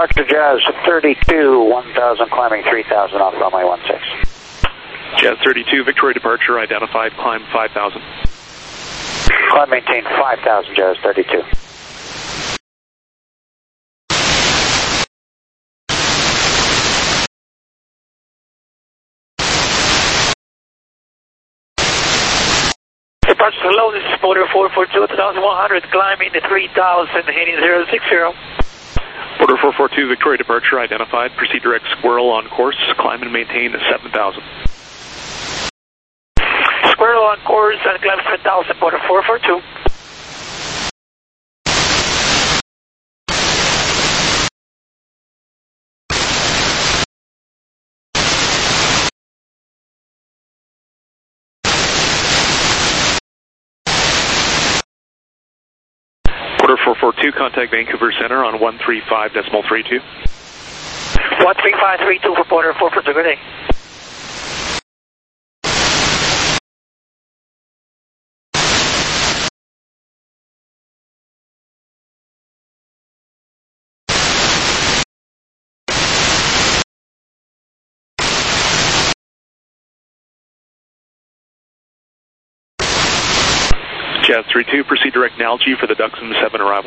Departure Jazz 32, 1000, climbing 3000 off runway 16. Jazz 32, Victoria departure identified, climb 5000. Climb maintain 5000, Jazz 32. Departure hello, this is Porter 442, 2100, climbing to 3000, heading 060. Porter 442, Victoria departure identified, proceed direct Squirrel on course, climb and maintain 7000. Squirrel on course and climb 7000, Porter 442. Porter 442, contact Vancouver Center on 135.32. 13532 for Porter 442, good day. Jazz 32, proceed direct Nalgene for the Duxon 7 arrival.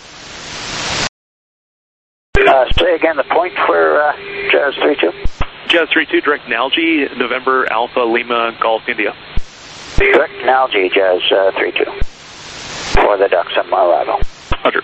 Say again the point for Jazz 32. Jazz 32, direct Nalgene, November Alpha Lima Golf India. Direct Nalgene, Jazz 32 for the Duxon arrival. 100.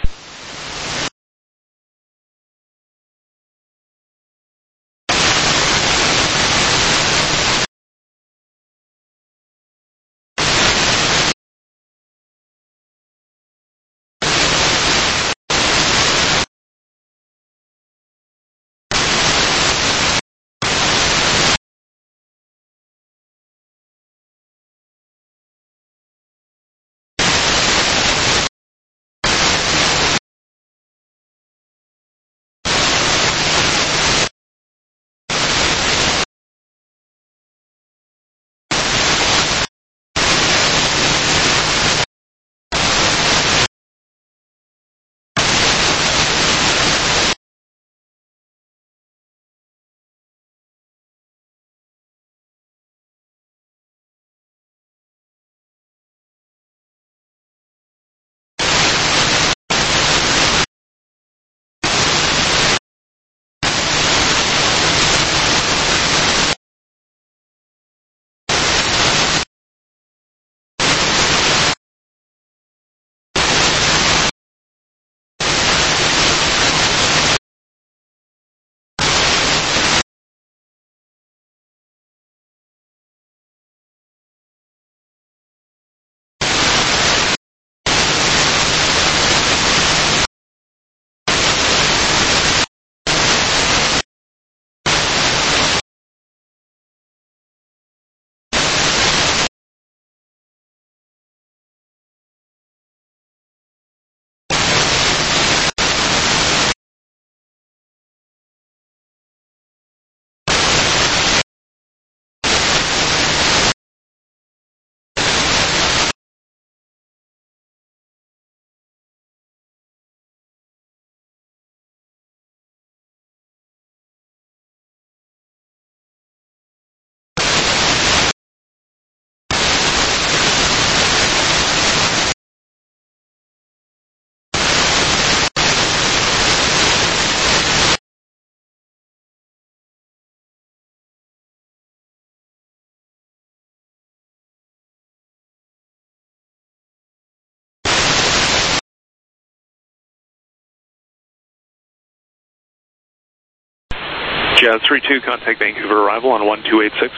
Jazz 32, contact Vancouver arrival on 1286.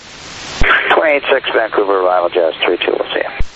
286 Vancouver arrival, Jazz 32, we'll see you.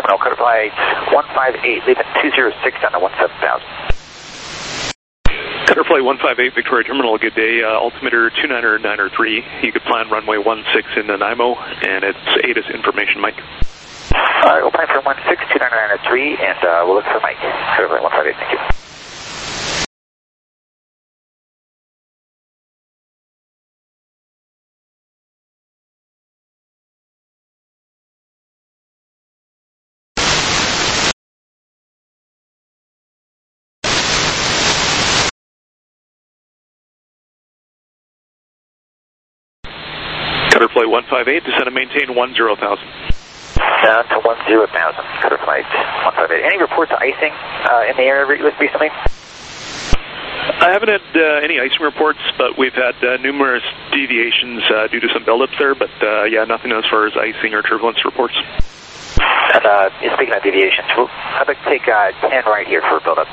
Terminal, code flight 158, leaving 206 down to 17,000. Cutter Flight 158, Victoria Terminal, good day. Altimeter 29903. You could plan runway 16 into Nanaimo, and it's ATIS information, Mike. Alright, we'll plan for 162993, and we'll look for Mike. Cutter Flight 158, thank you. Cutter Flight 158, descend and maintain 10,000. Down to 10,000, Cutter Flight 158. Any reports of icing in the area recently? I haven't had any icing reports, but we've had numerous deviations due to some buildups there, but yeah, nothing as far as icing or turbulence reports. And speaking of deviations, I'd like to take 10 right here for a buildup.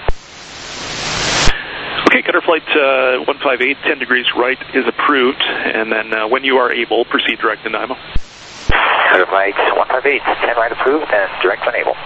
Okay, Cutter Flight 158, 10 degrees right is approved, and then when you are able, proceed direct to Nanaimo. Cutter Flight 158, 10 right approved, and direct when able.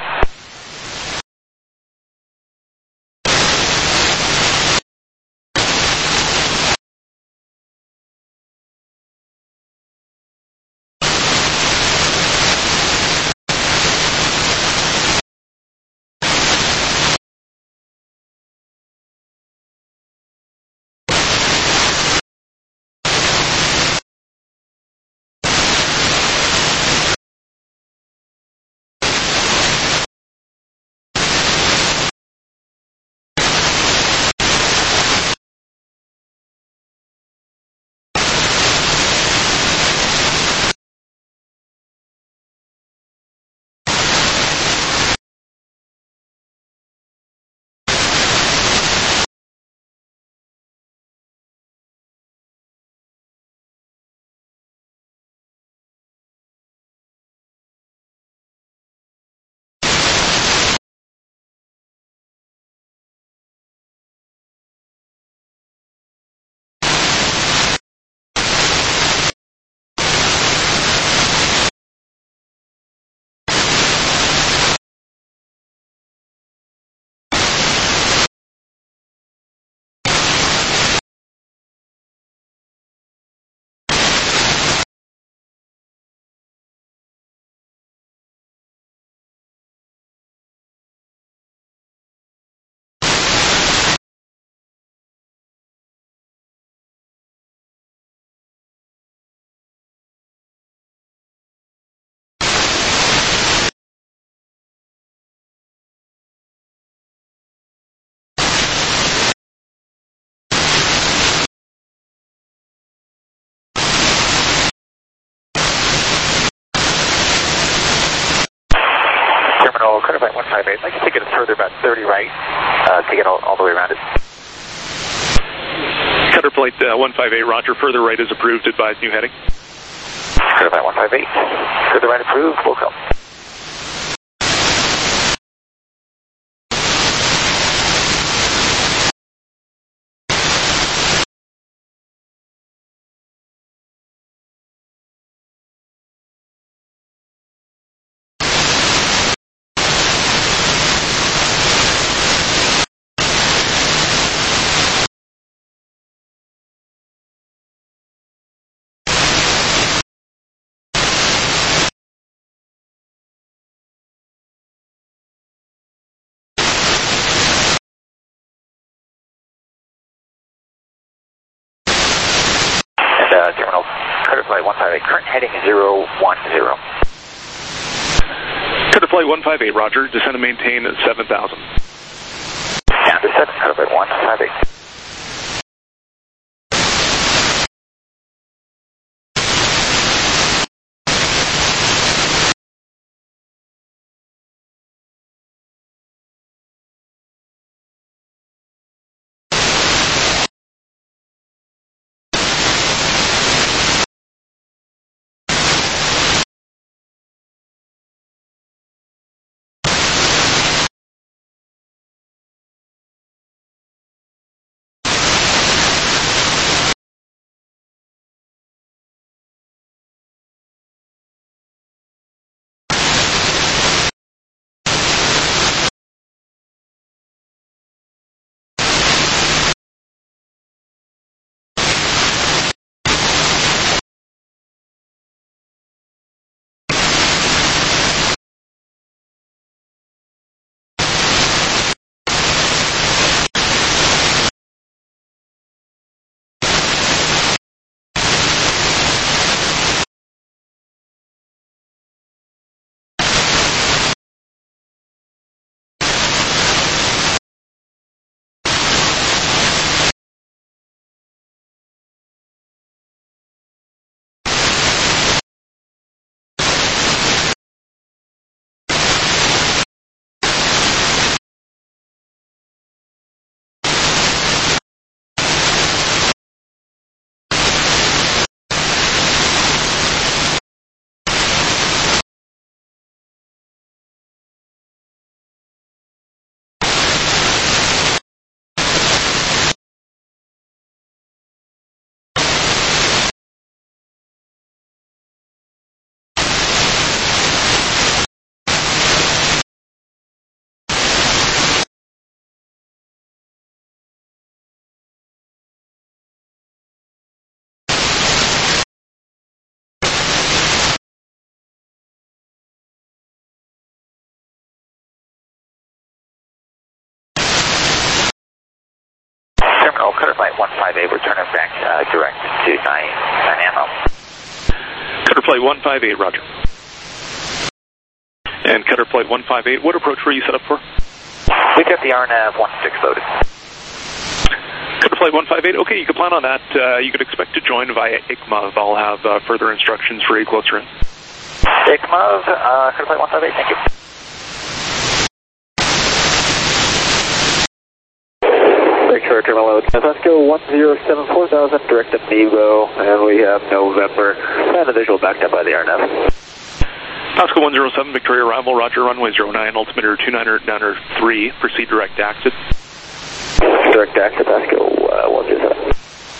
Cutter Flight 158. I'd like to take it further, about 30 right, to get all the way around it. Cutter Flight 158, roger, further right is approved, advise new heading. Cutter Flight 158, further right approved, we'll come. Terminal, Cutter Flight 158, current heading 010. Cutter Flight 158, roger, descend and maintain 7,000. Down to 7, Cutter Flight 158. Terminal, Cutter Flight 158, we're turning back direct to 9 ammo. Cutter Flight 158, roger. And Cutter Flight 158, what approach were you set up for? We've got the RNAV 16 loaded. Cutter Flight 158, okay, you can plan on that. You could expect to join via ICMOV. I'll have further instructions for you closer in. ICMOV, Cutter Flight 158, thank you. Victoria Terminal load. Let's go 1074,000, direct to Nebo, and we have November, and the visual backed up by the RNAV. Pasco 107, Victoria arrival, roger, runway 09, altimeter 2993, proceed direct exit. Direct exit, Pasco 107.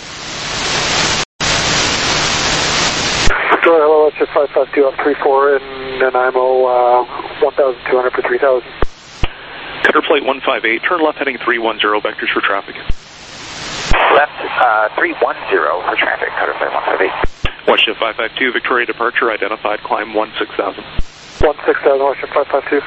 Victoria, hello, it's just 552 on 34 and IMO 1,200 for 3,000. Cutter Flight 158, turn left heading 310, vectors for traffic. Left 310 for traffic, Cutter Flight 158. Westjet 552, Victoria departure, identified, climb 16,000. 16,000, Westjet 552.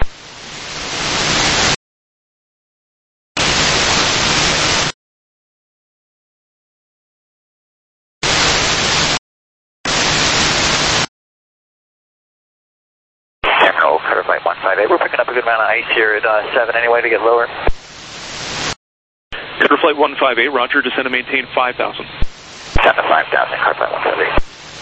Terminal, Cutter Flight 158, we're picking up a good amount of ice here at 7 anyway to get lower. Cutter Flight 158, roger, descend and maintain 5,000. Down to 5,000, Cutter Flight 158.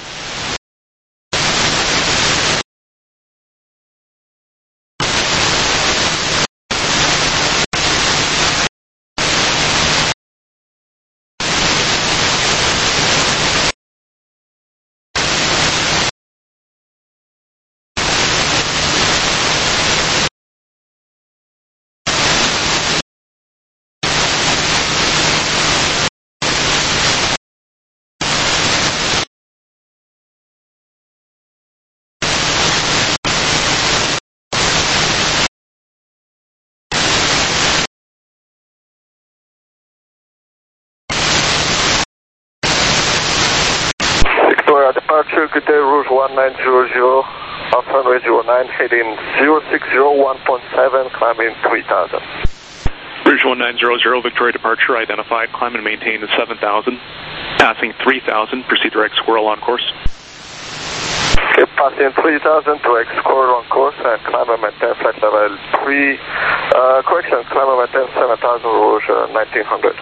Departure, good day, Rouge 1900, off runway 09, heading 0601.7, climbing 3,000. Rouge 1900, Victoria departure, identified, climb and maintain 7,000, passing 3,000, proceed direct squirrel on course. Okay, passing 3,000, direct squirrel on course, and climb and maintain flight level 3, correction, climb and maintain 7,000, Rouge 1900.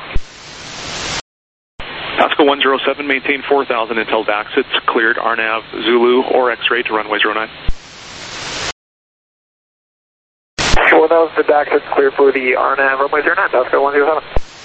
Pasco 107, maintain 4,000 until exits, cleared RNAV, Zulu, or X-ray to runway 09. 4,000 to exits, clear for the RNAV, runway 09, Pasco 107.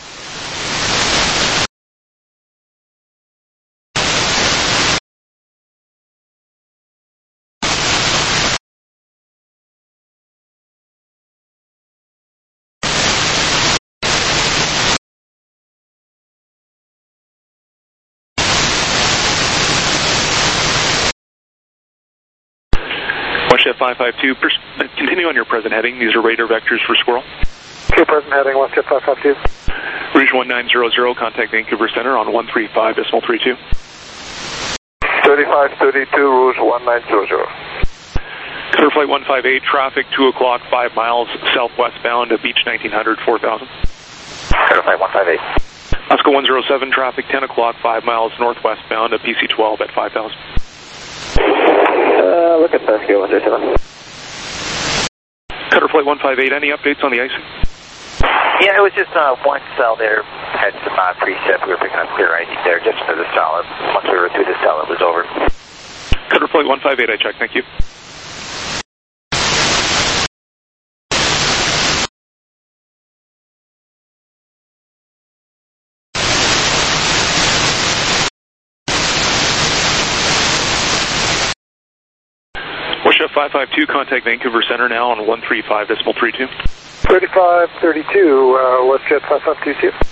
Westjet 552, continue on your present heading. These are radar vectors for squirrel. Okay, present heading, Westjet 552. Rouge 1900, contact Vancouver Center on 135.32. 3532, Rouge 1900. Cutter Flight 158, traffic 2 o'clock, 5 miles southwestbound to Beach 1900, 4,000. Cutter Flight 158. Pasco 107, traffic 10 o'clock, 5 miles northwestbound to PC 12 at 5,000. Look at Pasco 107. Cutter Flight 158, any updates on the icing? Yeah, it was just one cell there, had some preset, we were picking up clear icing there just for the solid. Once we were through the cell, it was over. Cutter Flight 158, I checked, thank you. Westjet 552, contact Vancouver Center now on 135.32. 3532, Westjet 552.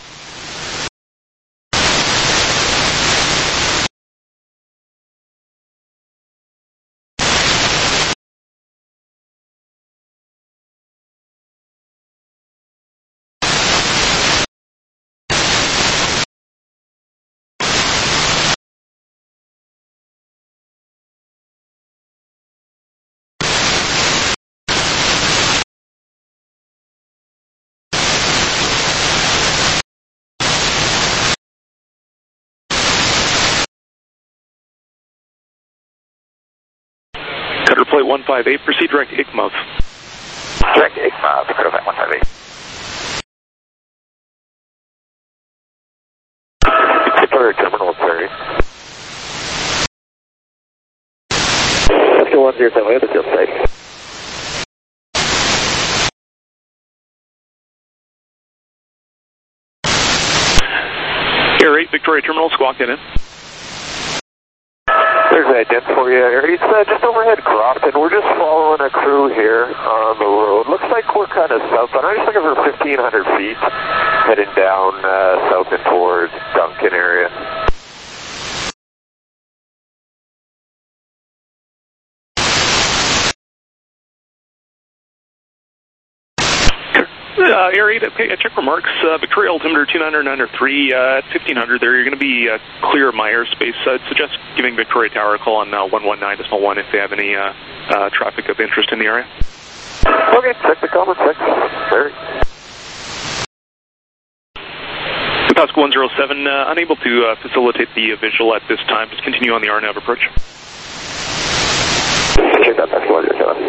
Cutter plate 158, proceed direct Ikmouth. Direct Ikmouth, Cutter plate 158. Victoria Terminal 30. Let's go 107, we have the field site. Air 8, Victoria Terminal, squawk that in. There's that ident for you. It's just overhead Crofton. We're just following a crew here on the road. Looks like we're kind of southbound. I'm just looking for 1,500 feet, heading down south and towards Duncan area. Air 8, check remarks. Victoria altimeter 2993 at 1500 there. You're going to be clear of my airspace. I'd suggest giving Victoria Tower a call on 119.1 if they have any traffic of interest in the area. Okay, check the comments. Very. Pasco 107, unable to facilitate the visual at this time. Just continue on the RNAV approach. Check that Pasco 107.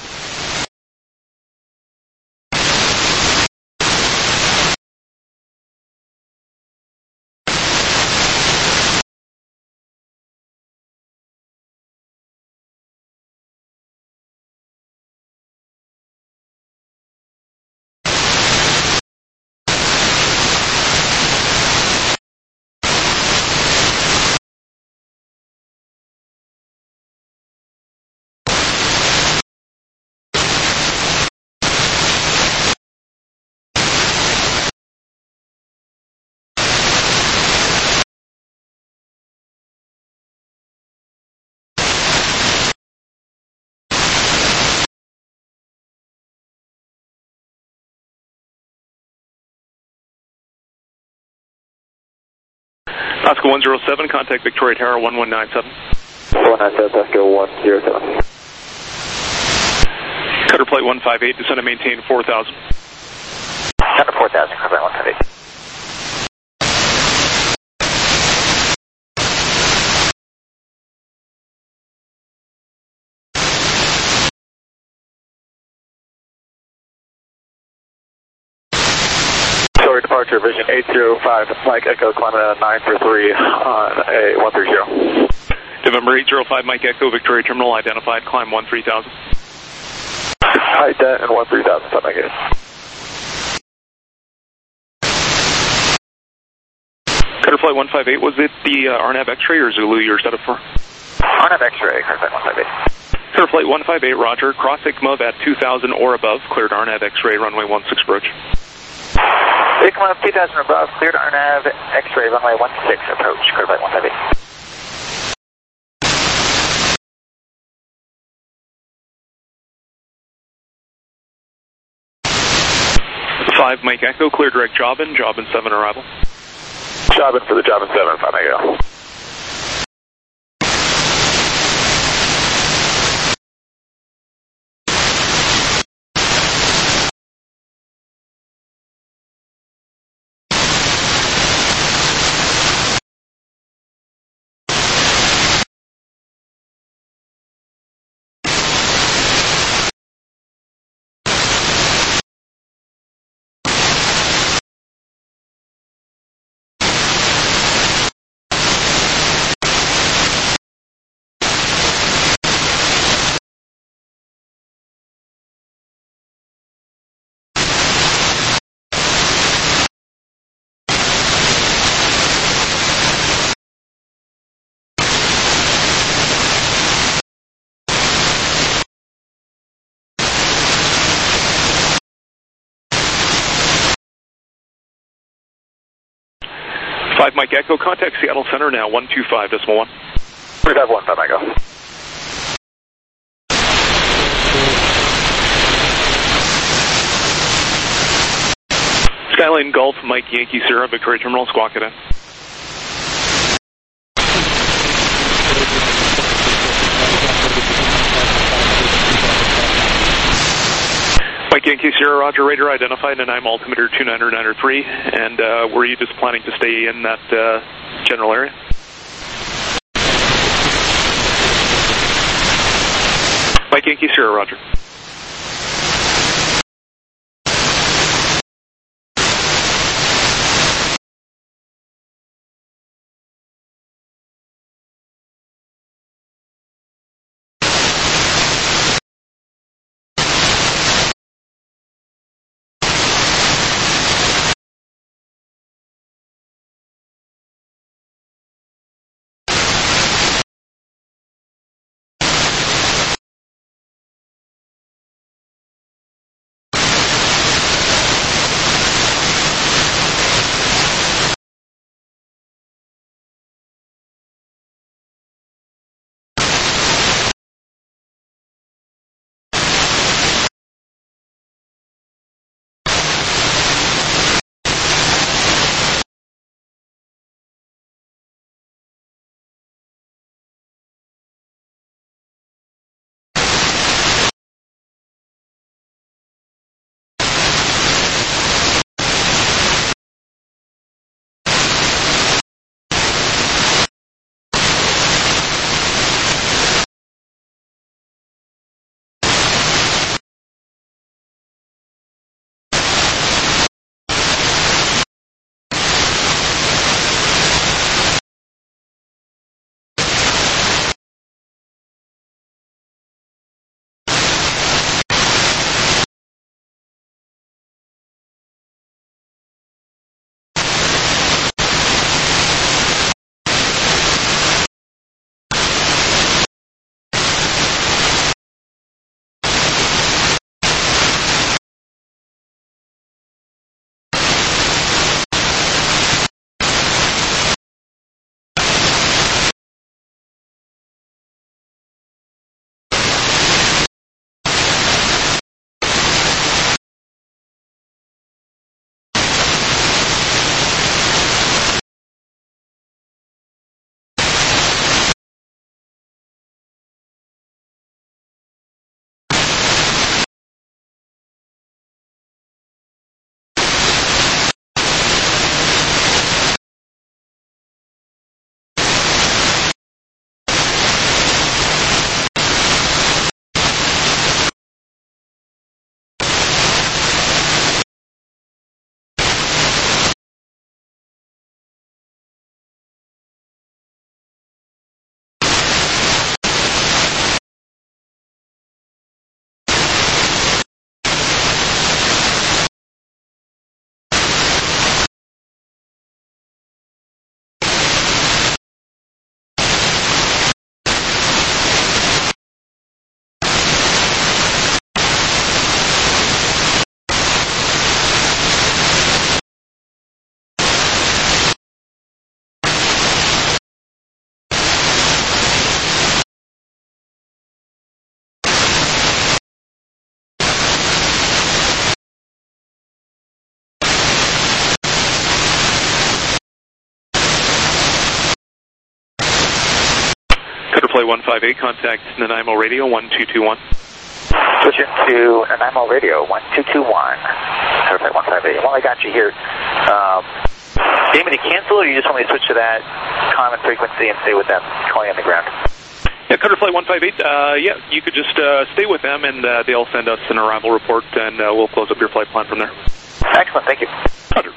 Pasco 107, contact Victoria Tower 1197. 197, Pasco 107. Cutter plate 158, descend and maintain 4,000. Cutter 4,000, Cutter 158. Departure vision 805, Mike Echo, climbing at 943 on a 130. November 805, Mike Echo, Victoria Terminal, identified, climb 13,000. Ident and 13,000, something like it. Cutter flight 158, was it the RNAV X-ray or Zulu you were set up for? RNAV X-ray, Cutter flight 158. Cutter flight 158, roger, cross Ikmouth at 2,000 or above, cleared RNAV X-ray, runway 16 approach. Ikmouth 2,000 above, cleared RNAV X-ray, runway 16 approach, Cutter flight 158. 5 Mike Echo, clear direct Jobbin 7 arrival. Jobbin for the Jobbin 7, 5 Mike Echo. Mike Echo, contact Seattle Center now, 125.1. 351, 5 Mike Echo. Skyline Golf, Mike Yankee Sierra, Victoria Terminal, squawk it in. Mike Yankee Sierra, roger, radar identified, and I'm altimeter 2993, and were you just planning to stay in that general area? Mike Yankee Sierra, roger. Flight 158, contact Nanaimo Radio 1221. Switch into Nanaimo Radio 1221. Flight 158. While I got you here, do you want me to cancel, or you just want me to switch to that common frequency and stay with them calling on the ground? Yeah, Cutter Flight 158, yeah, you could just stay with them, and they'll send us an arrival report, and we'll close up your flight plan from there. Excellent, thank you. Roger.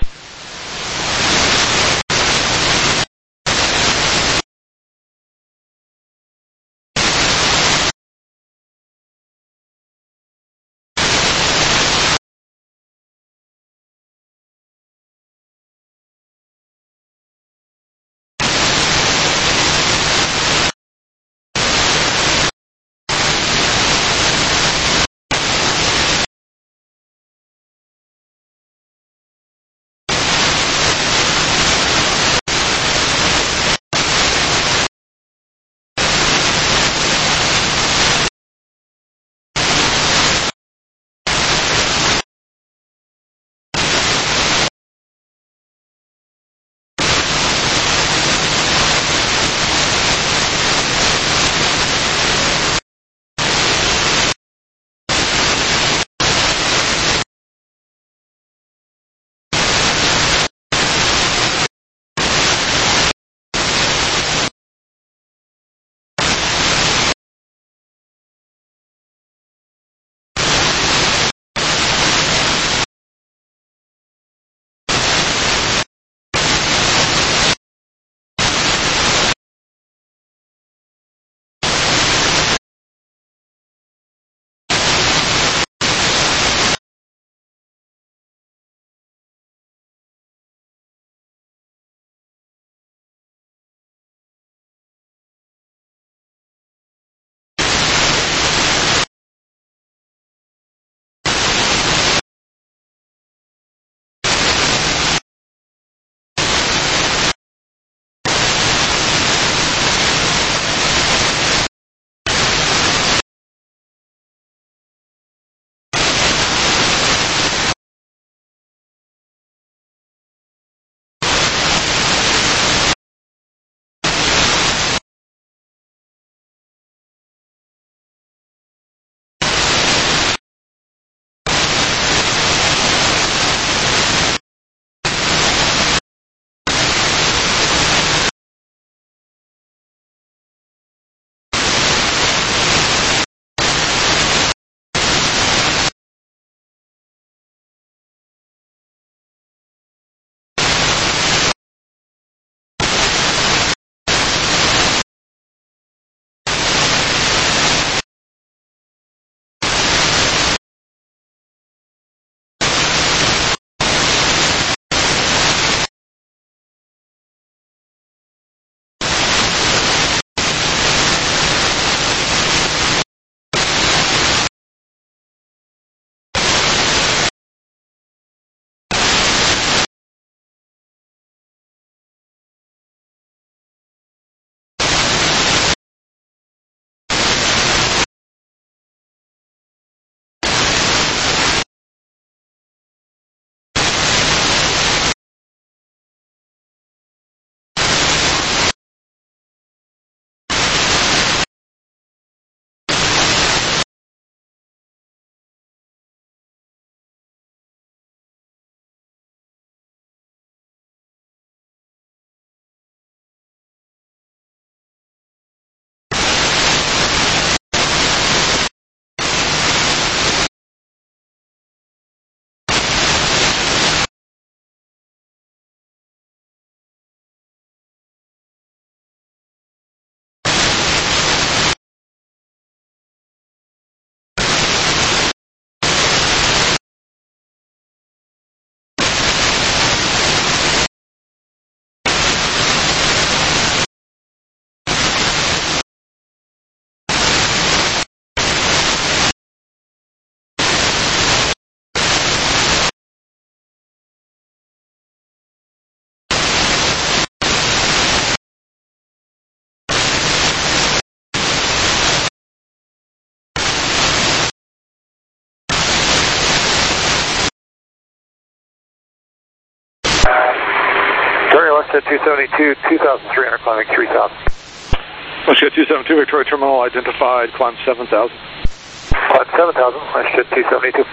WestJet 272, 2,300, climbing 3,000. WestJet 272, Victoria Terminal identified, climb 7,000. Climb 7,000, WestJet 272.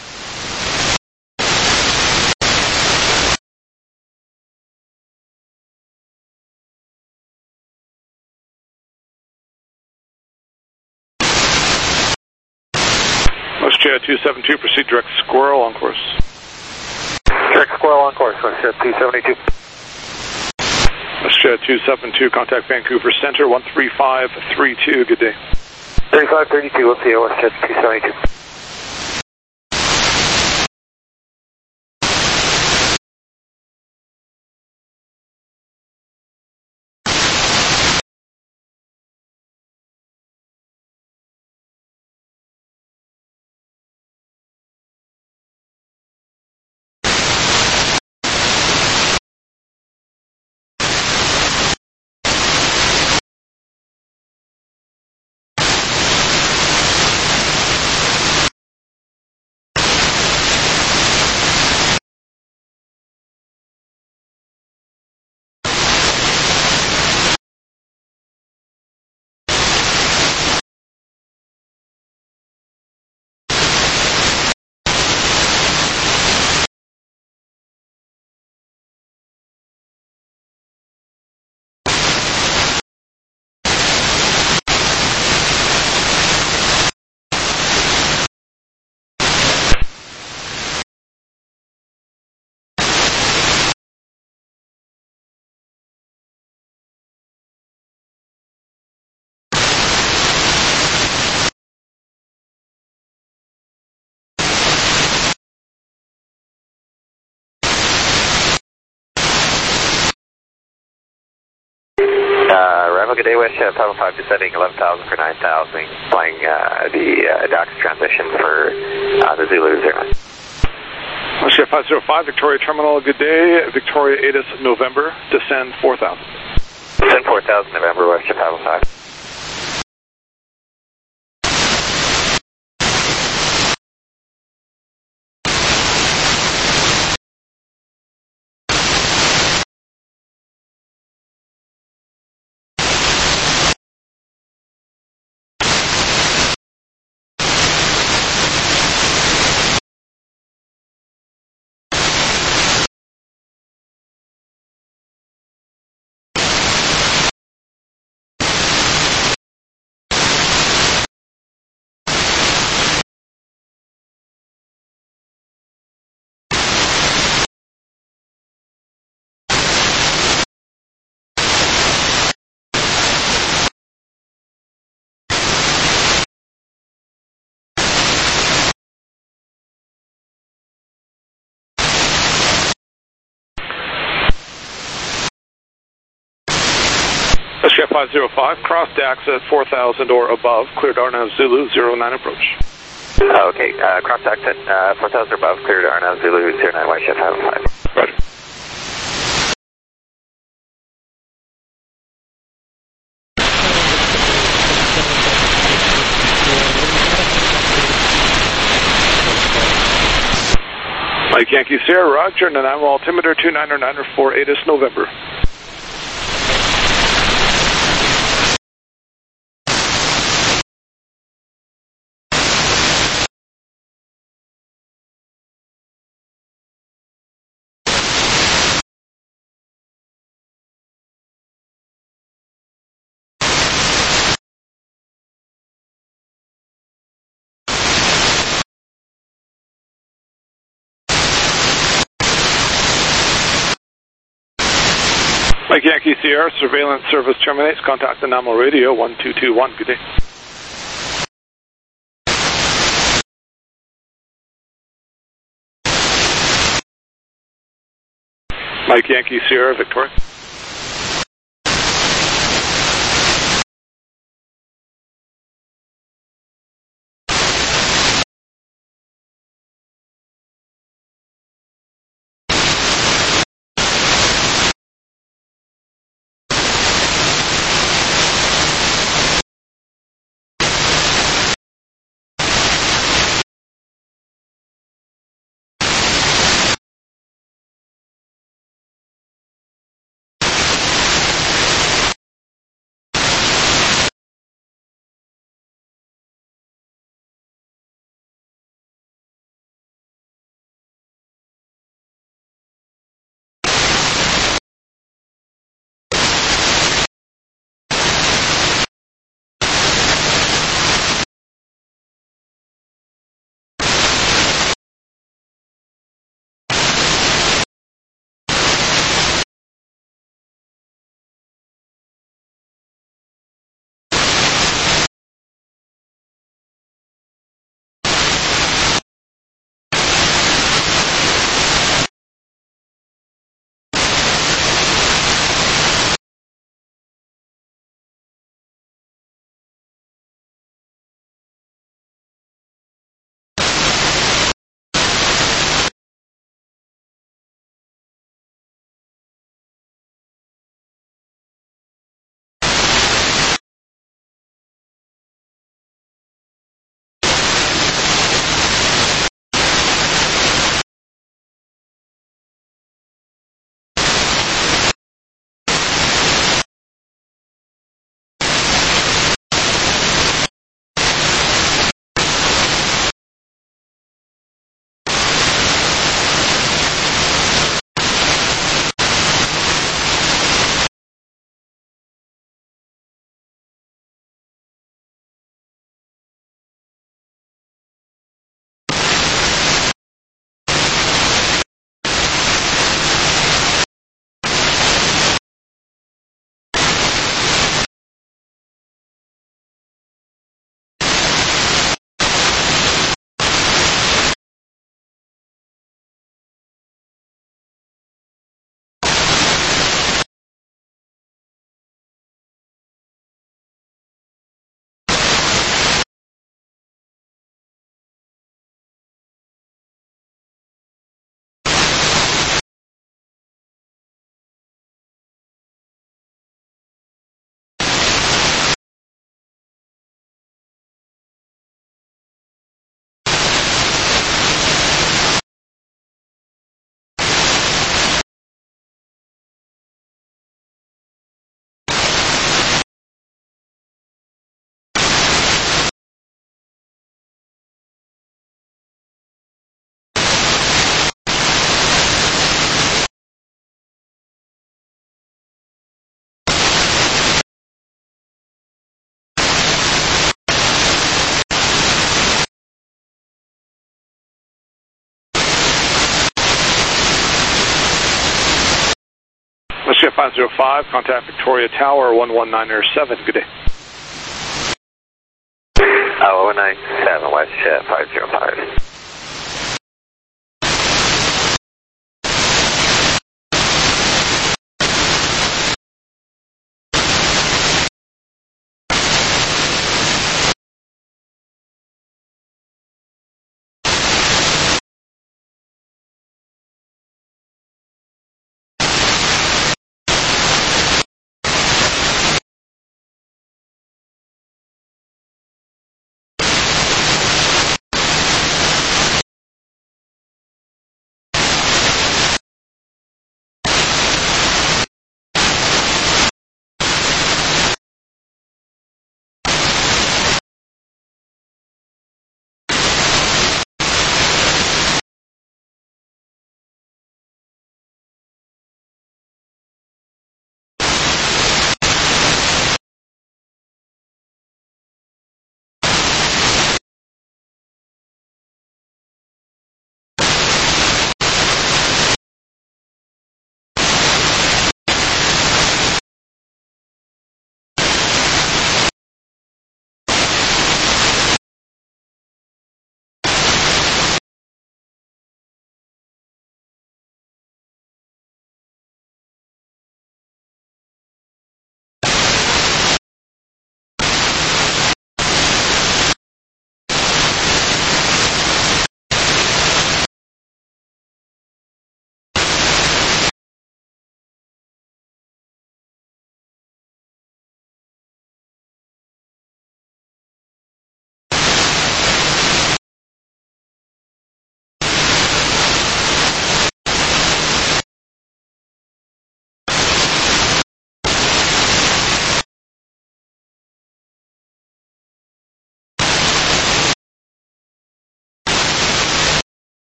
WestJet 272, proceed direct Squirrel on course. Direct Squirrel on course, WestJet 272. WestJet 272, contact Vancouver Center, 13532, good day. 3532, let's see, WestJet 272. Arrival, good day, WestJet 505, descending 11,000 for 9,000, flying the DOCS transition for the Zulu 09. WestJet 505, Victoria Terminal, good day. Victoria ATIS November, descend 4,000. Descend 4,000 November, WestJet 505. WestJet 505, cross DAX at 4,000 or above, cleared Arnav Zulu 09 approach. Okay, cross DAX at 4,000 or above, cleared Arnav Zulu 09, WestJet 505. Roger. Mike Yankee Sierra, Roger, and I'm altimeter 299 for ATIS November. Mike Yankee Sierra, surveillance service terminates. Contact the NAMO radio 1221. Good day. Mike Yankee Sierra, Victoria. Jet 505, contact Victoria Tower 11907. Good day. 097, West Jet 505.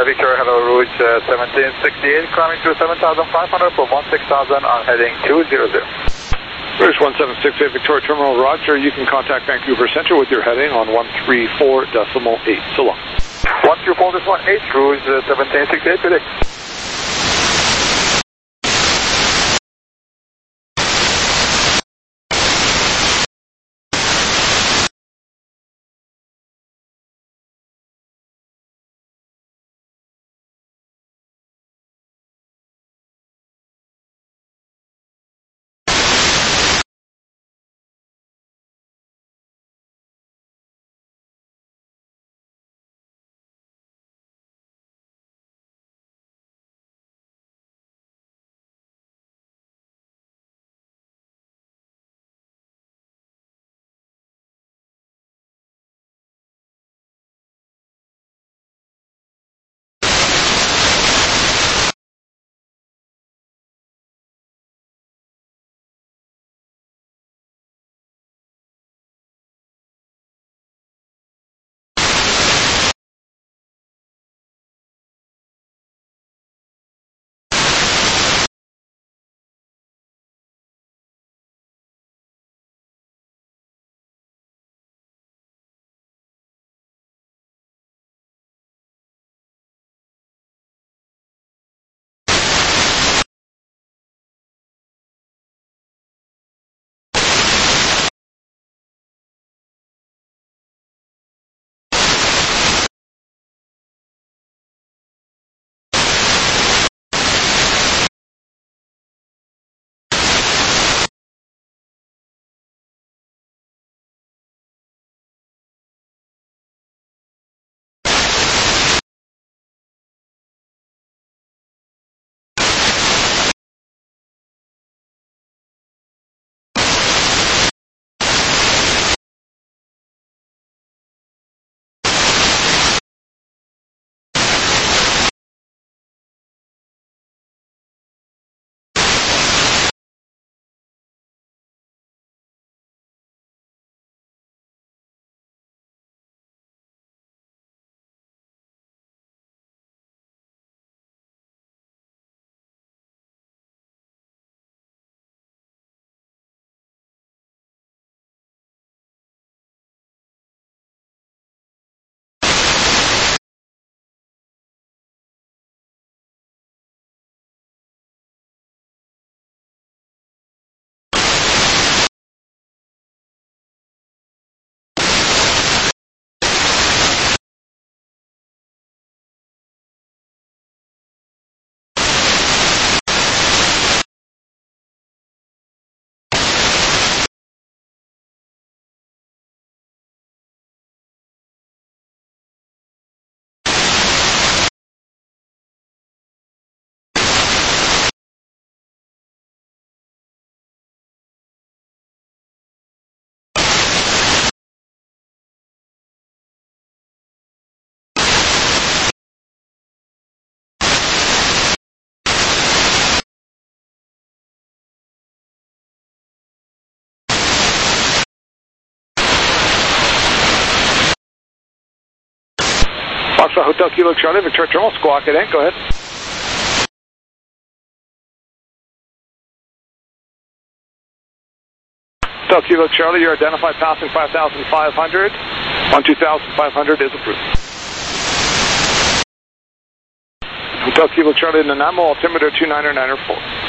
Victoria, hello, route 1768, climbing through 7,500 for 16,000 on heading 200. British 1768 Victoria Terminal, roger. You can contact Vancouver Centre with your heading on 134.8. So long. 134.8, route 1768, good day. Foxtrot Hotel Kilo Charlie, Victoria Terminal, squawk it in, go ahead. Hotel Kilo Charlie, you're identified passing 5,500. On 2,500 is approved. Hotel Kilo Charlie in Nanaimo, altimeter 29904.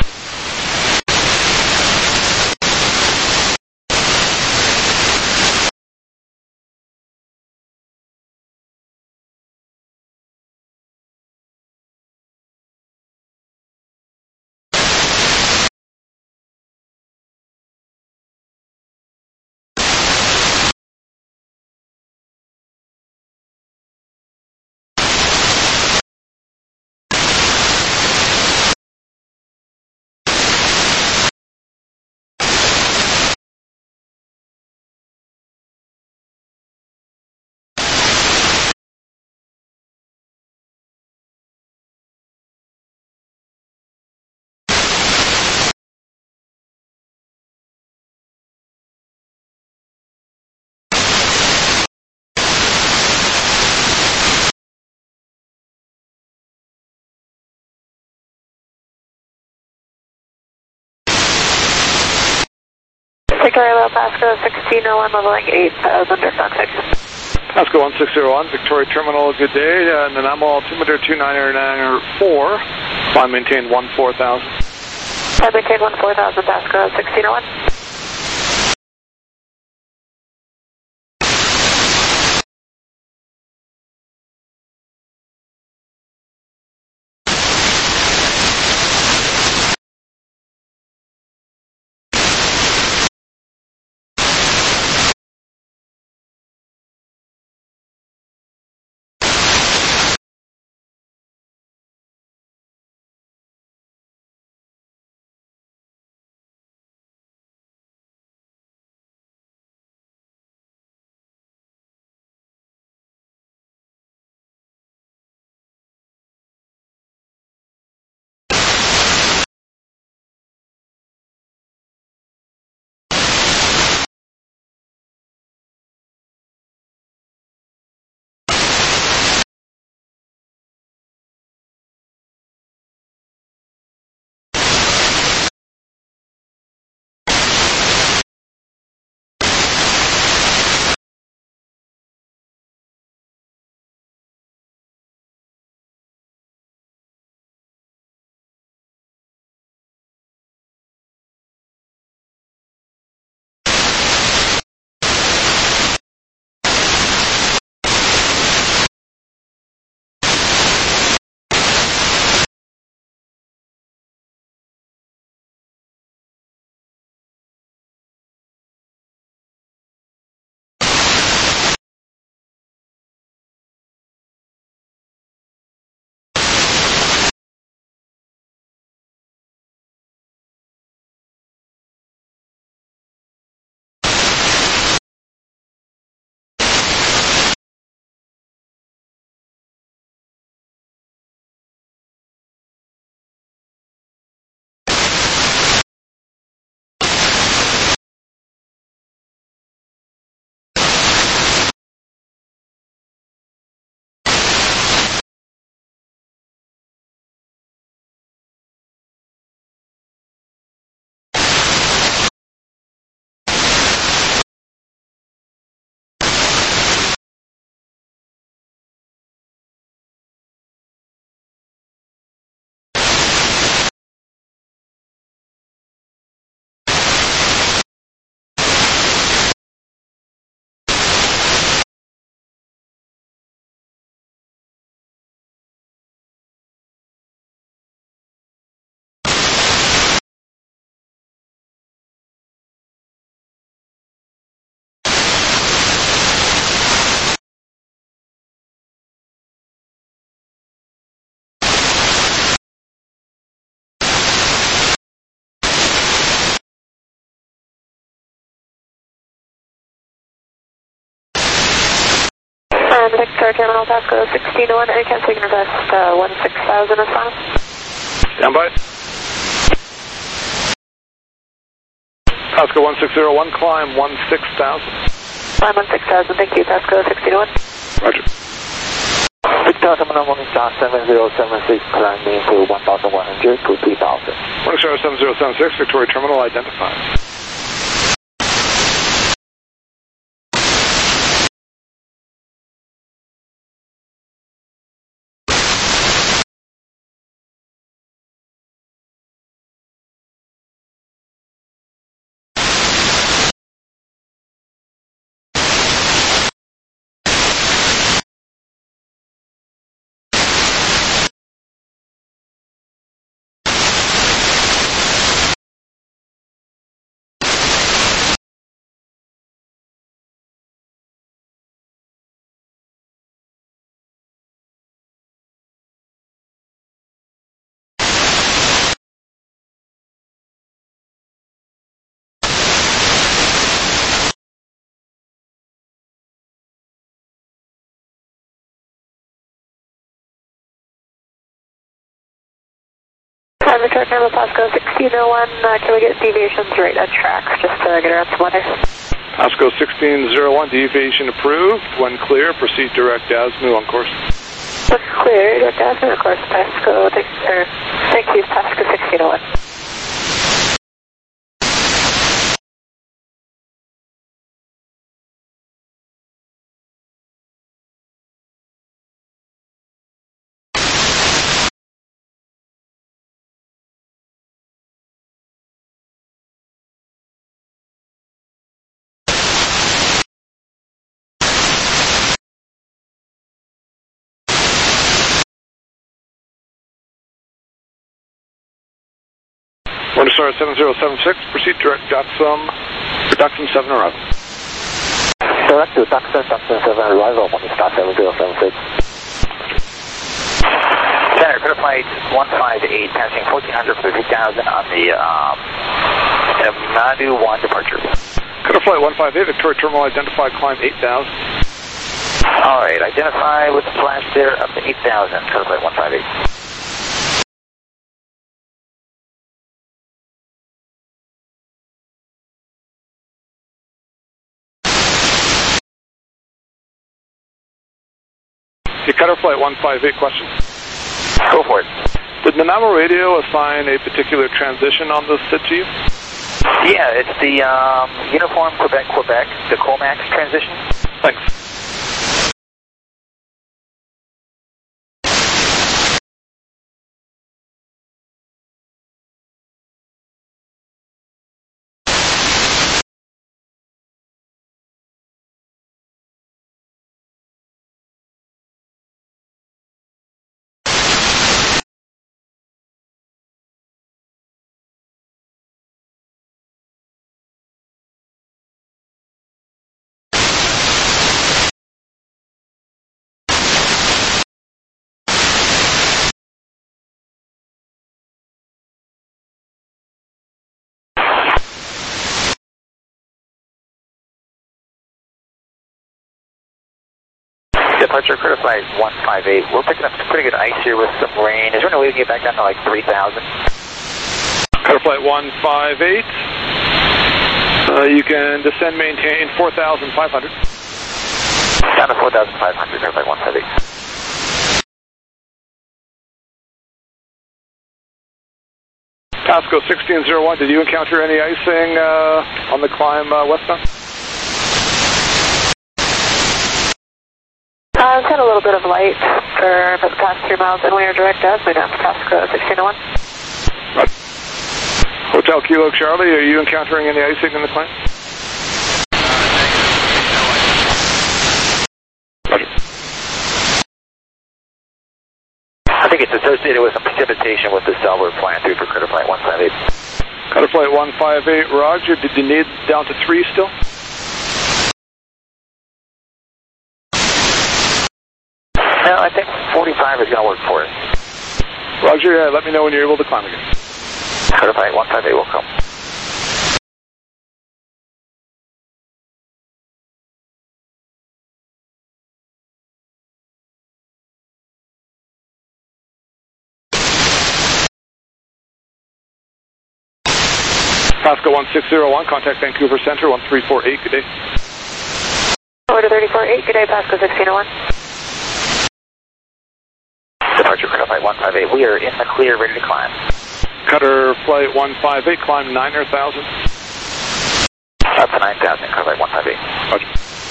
Victoria Low, Pasco 1601, leveling 8,000, direct contact. Pasco 1601, Victoria Terminal, good day. Nanaimo altimeter 299.4. Climb maintain 14,000. Climb maintain 14,000, Pasco 1601. Victoria Terminal, Pasco 1601, anytime so you can request 16,000 is fine. Stand by. Pasco 1601, climb 16,000. Climb 16,000, thank you, Pasco 1601. Roger. Victoria Terminal, Morningstar 7076, climbing to 1,100 to 3,000. Morningstar 7076, Victoria Terminal identified. Victoria Terminal, Pasco 1601, can we get deviations right at tracks, just to get around some weather? Pasco 1601, deviation approved. When clear, proceed direct ASMU on course. Looks clear, direct ASMU on course, Pasco, thank you, Pasco 1601. Morningstar 7076, proceed direct Datsun 7 arrival. Direct to Datsun 7 arrival, Morningstar 7076. Center, clear flight 158, passing 1400 for 3000 on the Madu 1 departure. Clear flight 158, Victoria Terminal identified, climb 8000. Alright, identify with the flash there up to 8000, clear flight 158. Cutter flight 158, question. Go for it. Did Nanaimo Radio assign a particular transition on this SID to you? Yeah, it's the Uniform Quebec, the Comax transition. Thanks. Departure clear flight 158. We're picking up some pretty good ice here with some rain. Is there any way we can get back down to like 3,000? Clear flight 158. You can descend, maintain 4,500. Down to 4,500, clear flight 158. Pasco 1601, did you encounter any icing on the climb westbound? I've had a little bit of light for about the past 3 miles, and we are direct down to Pasco 1601. Right. Hotel Kilo Charlie, are you encountering any icing in the climb? Roger. I think it's associated with some precipitation with the cell we're flying through for Cutter Flight 158. Cutter Flight 158, Roger. Did you need down to 3 still? No, I think 45 is going to work for us. Roger, yeah, let me know when you're able to climb again. Cutter Flight 158 will come. Pasco 1601, contact Vancouver Center 1348, good day. Order 348, good day, Pasco 1601. Departure Cutter Flight 158. We are in the clear, ready to climb. Cutter Flight 158, climb 9,000. Up to 9,000, Cutter Flight 158. Roger.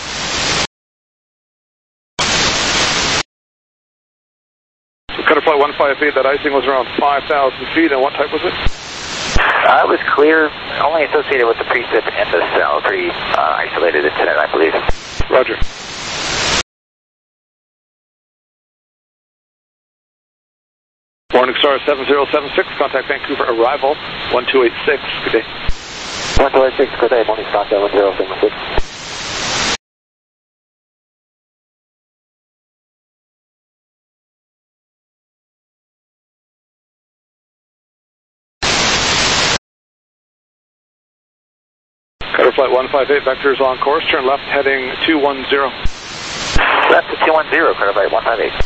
So Cutter Flight 158, that icing was around 5,000 feet, and what type was it? It was clear, only associated with the precip and the cell. Pretty isolated incident, I believe. Roger. Morningstar 7076, contact Vancouver arrival 1286, good day. 1286, good day, Morningstar 7076. Cutter Flight 158, vectors on course, turn left heading 210. Left to 210, Cutter Flight 158.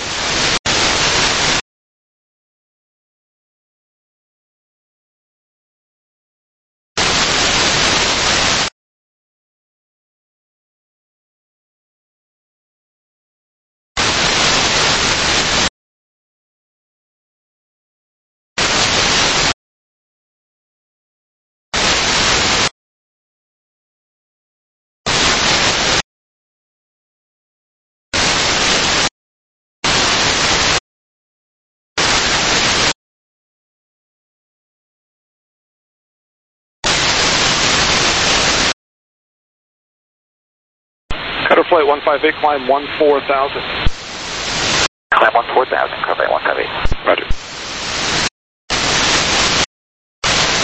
Cutter Flight 158, climb 14,000. Climb 14,000, Cutter Flight 158. Roger.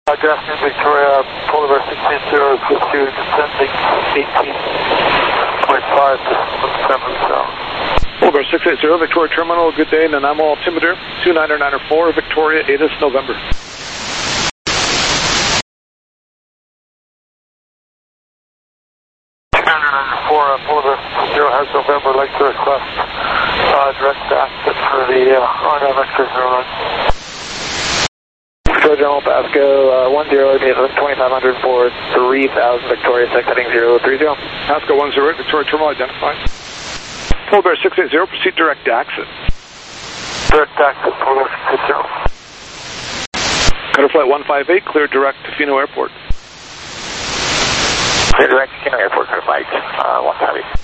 Good afternoon, Victoria. Polar Bear 680 with you, descending 18.5 to 7 south. Polar Bear 680, Victoria Terminal, good day, Nanaimo altimeter, 29904, Victoria, ATIS, November. Polar Bear 0 has November, like to request direct access for the RNAV X-ray 09. Victoria General Pasco 10, 2500 for 3000, Victoria 6 heading 030. Pasco 10, Victoria Terminal identified. Polar Bear 680, proceed direct to exit. Direct access, Polar Bear 680. Cutter flight 158, clear direct to Fino Airport. Clear direct to Fino Airport, cutter flight 158.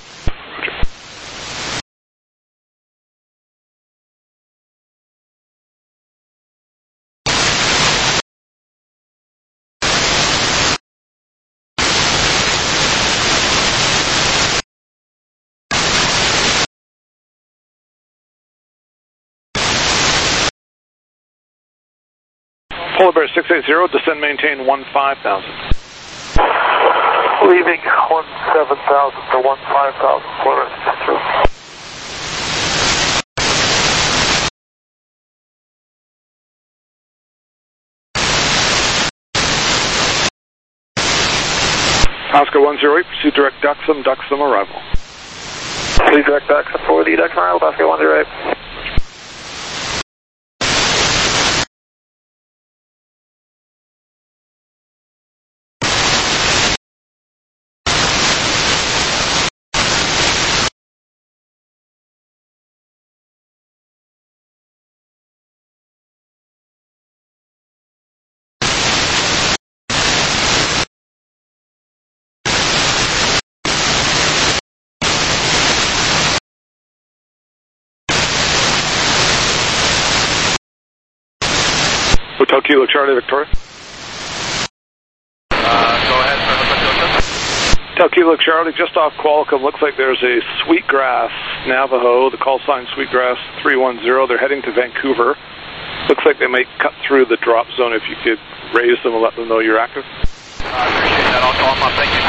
Polar Bear 680, descend maintain 15,000. Leaving 17,000 to 15,000, Polar Bear 680. Pasco 108, proceed direct Duxham arrival. Please direct Duxham for the Duxham arrival, Pasco 108. Hotel Kilo Charlie, Victoria. Go ahead, Hotel Kilo Charlie, just off Qualcomm, looks like there's a Sweetgrass Navajo, the call sign Sweetgrass 310, they're heading to Vancouver. Looks like they might cut through the drop zone. If you could raise them and let them know you're active. I appreciate that, I'll call them up, thank you.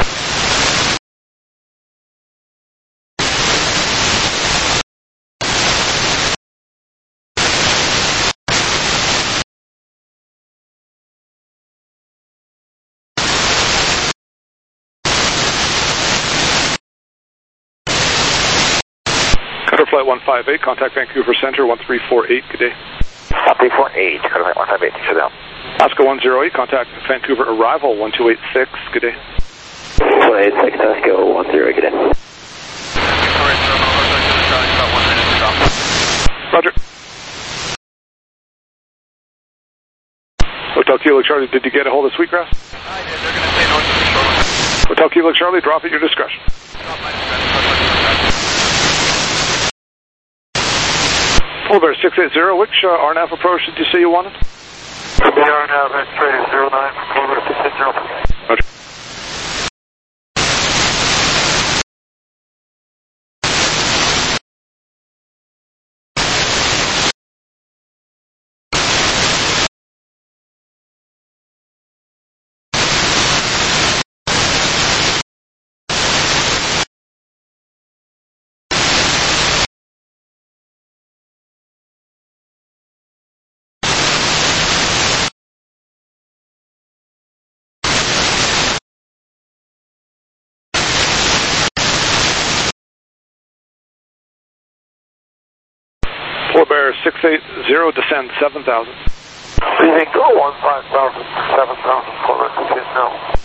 Cutter flight 158, contact Vancouver Center 1348, good day. 1348, cutter flight 158, shut down. Pasco 108, contact Vancouver arrival 1286, good day. 186, Pasco 10, good day. Victoria Terminal, about 1 minute to drop. Roger. Hotel Kilo Charlie, did you get a hold of Sweetgrass? I did, they're going to stay north of the shoreline. Hotel Kilo Charlie, drop at your discretion. Drop my discretion. Polar Bear 680, which RNAV approach did you say you wanted? The RNAV X-ray 09, Polar Bear 680. Roger. Polar Bear 680, descend 7,000. Leaving 15,000 to 7,000, Polar Bear 680.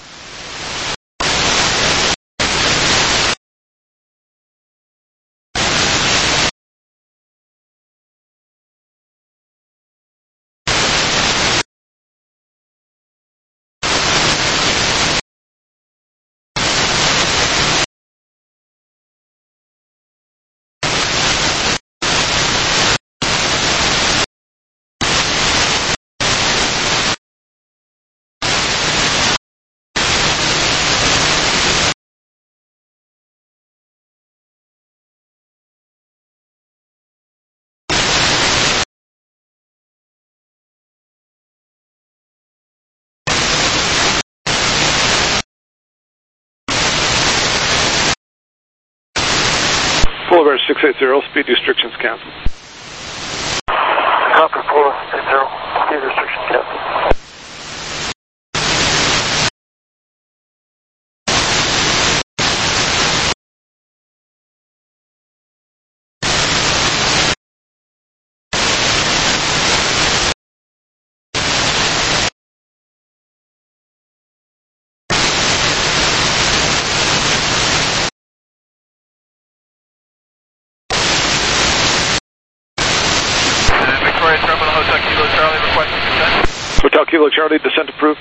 Polar Bear 680, speed restrictions canceled. Copy, Polar 680, speed restrictions canceled. Victoria Terminal, Hotel Kilo Charlie requesting descent. Hotel Kilo Charlie, descent approved.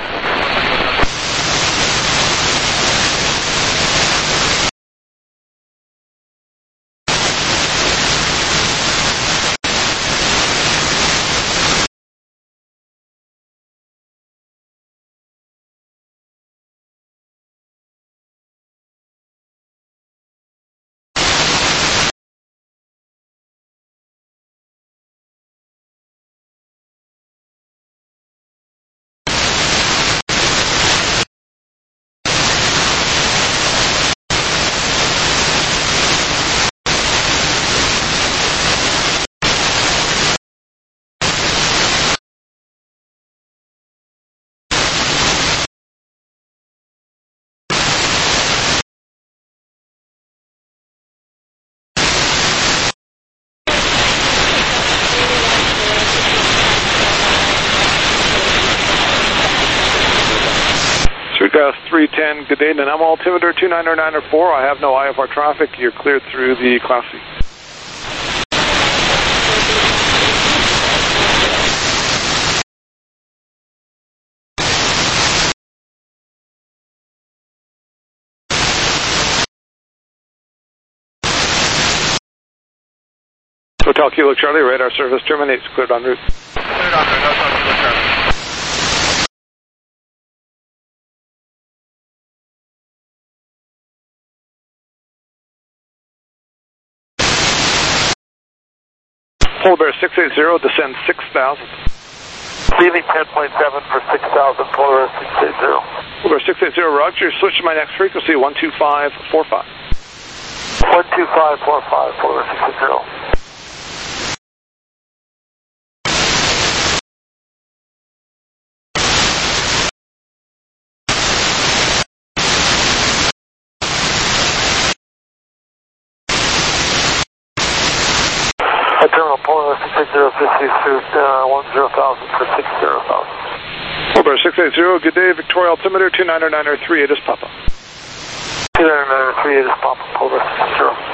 Gas 310, good day, and I'm altimeter 29904. I have no IFR traffic. You're cleared through the Class C. Hotel Kilo Charlie, radar service terminates, cleared en route. Cleared en route, Hotel Kilo Charlie. Polar Bear 680, descend 6,000. Leaving 10.7 for 6,000, Polar Bear 680. Polar Bear 680, roger. Switch to my next frequency, 12545. 12545, Polar Bear 680. Terminal Polar 680, 10,000 for 60,000. Polar Bear 680, good day, Victoria altimeter 29903, it is Papa. 29903, it is Papa, Polar 680.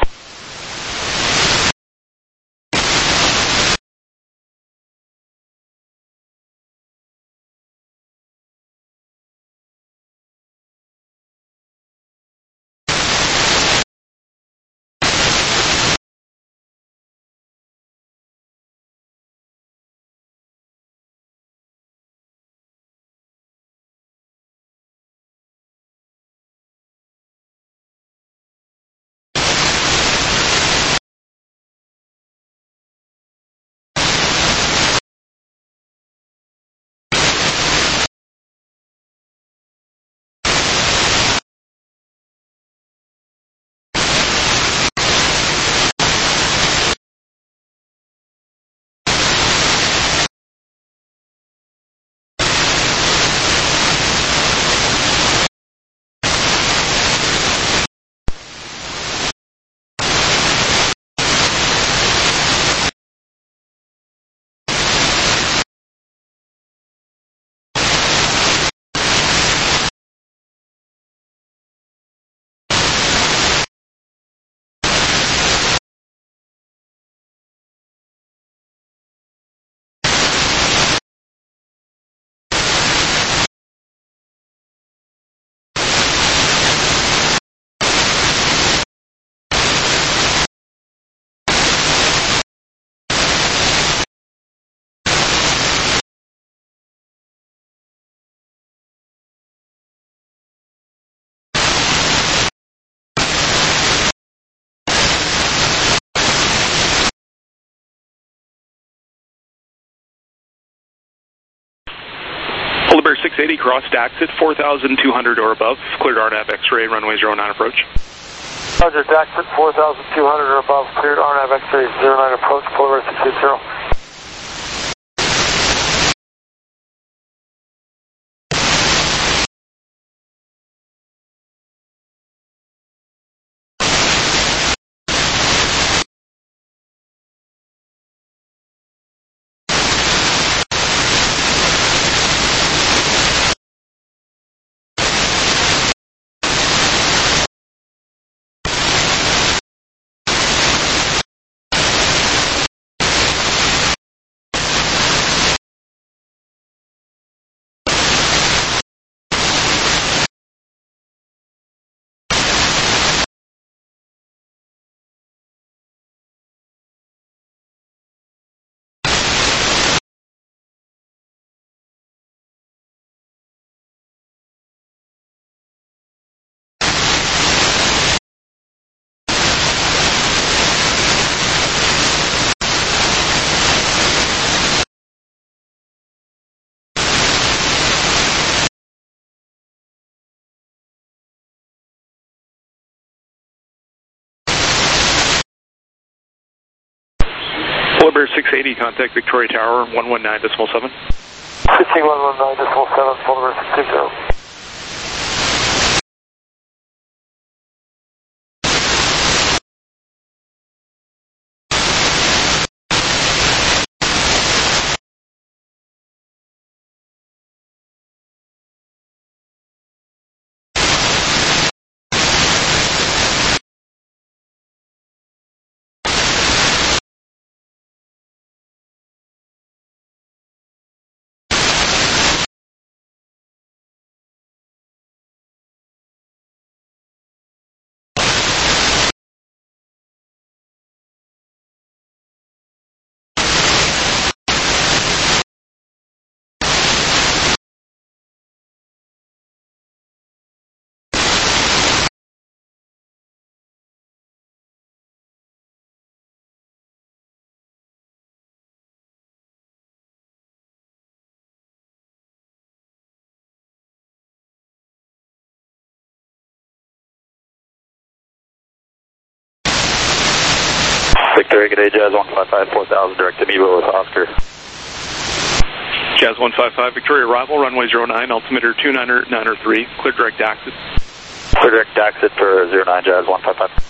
Polar Bear 680, cross exit 4,200 or above, cleared RNAV X-ray, runway 09 approach. Roger, Daxit 4,200 or above, cleared RNAV X-ray 09 approach, Polar 680. Polar 680, contact Victoria Tower 119.7. 119.7, Polar 680. Victoria, good day, Jazz 155, 4,000, direct to Nebo with Oscar. Jazz 155, Victoria arrival, runway 09, altimeter 2993, clear direct Daxit. Clear direct Daxit for 09, Jazz 155.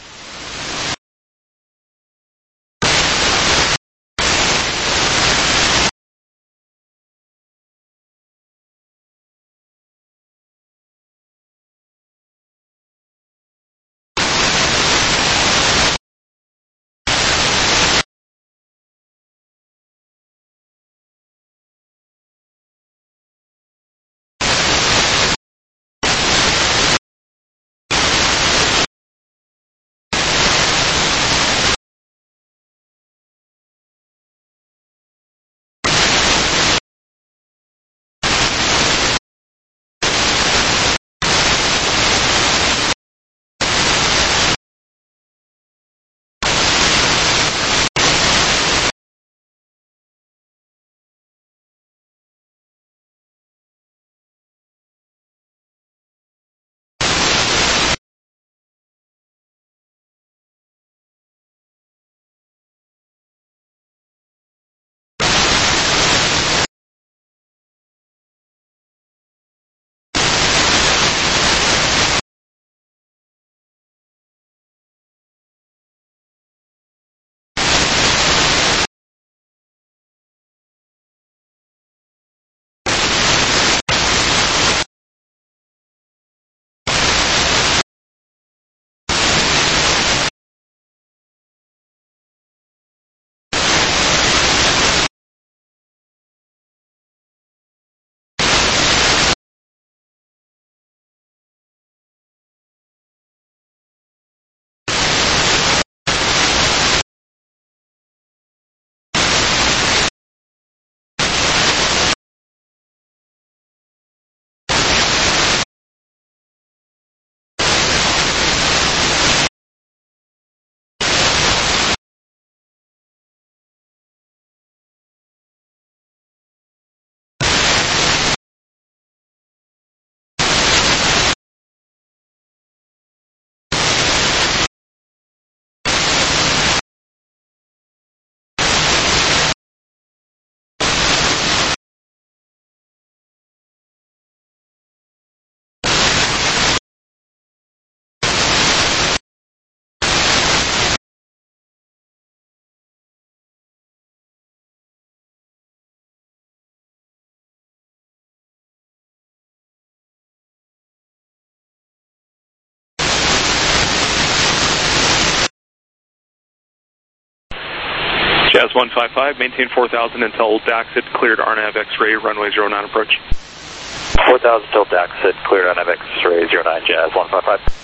Jazz 155, maintain 4,000 until DAX had cleared RNAV X-ray, runway 09 approach. 4,000 till DAX had cleared RNAV X-ray 09, Jazz 155.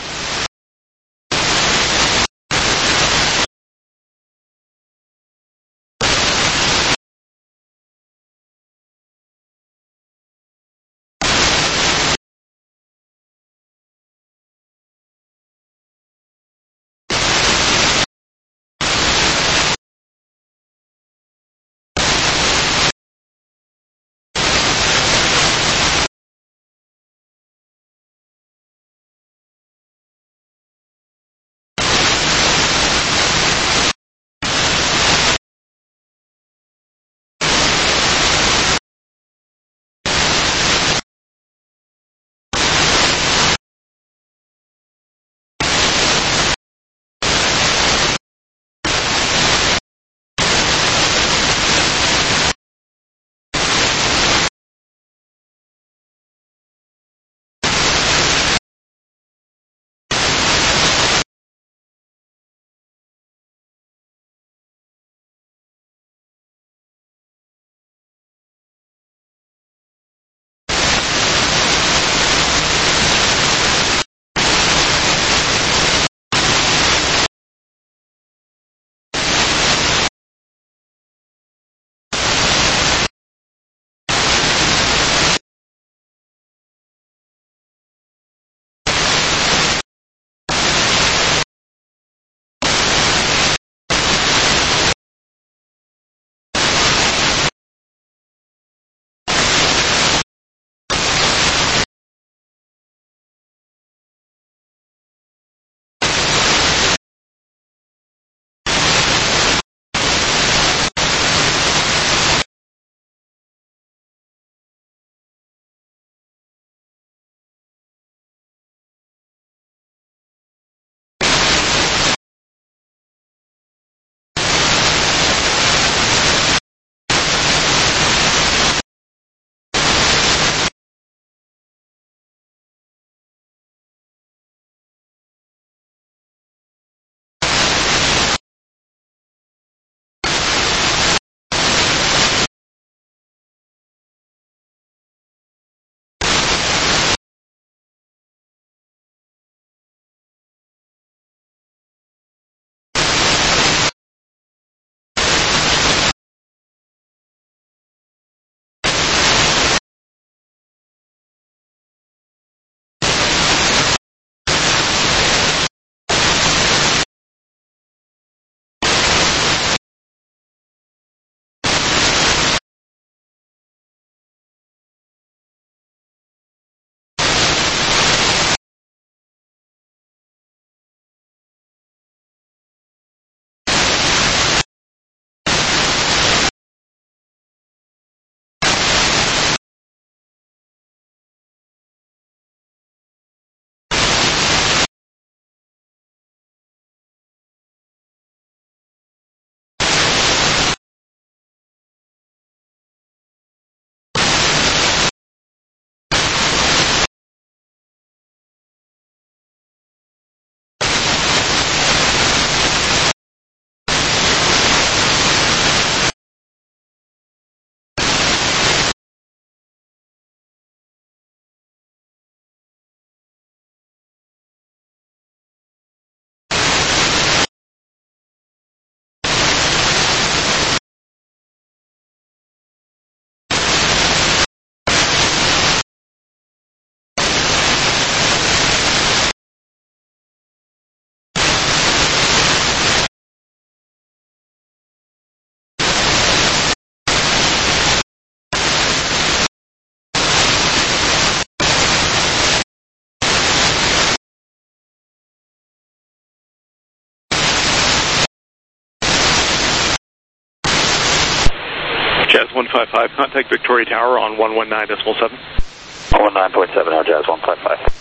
Jazz 155, contact Victoria Tower on 119.7. 19.7 now, Jazz 155.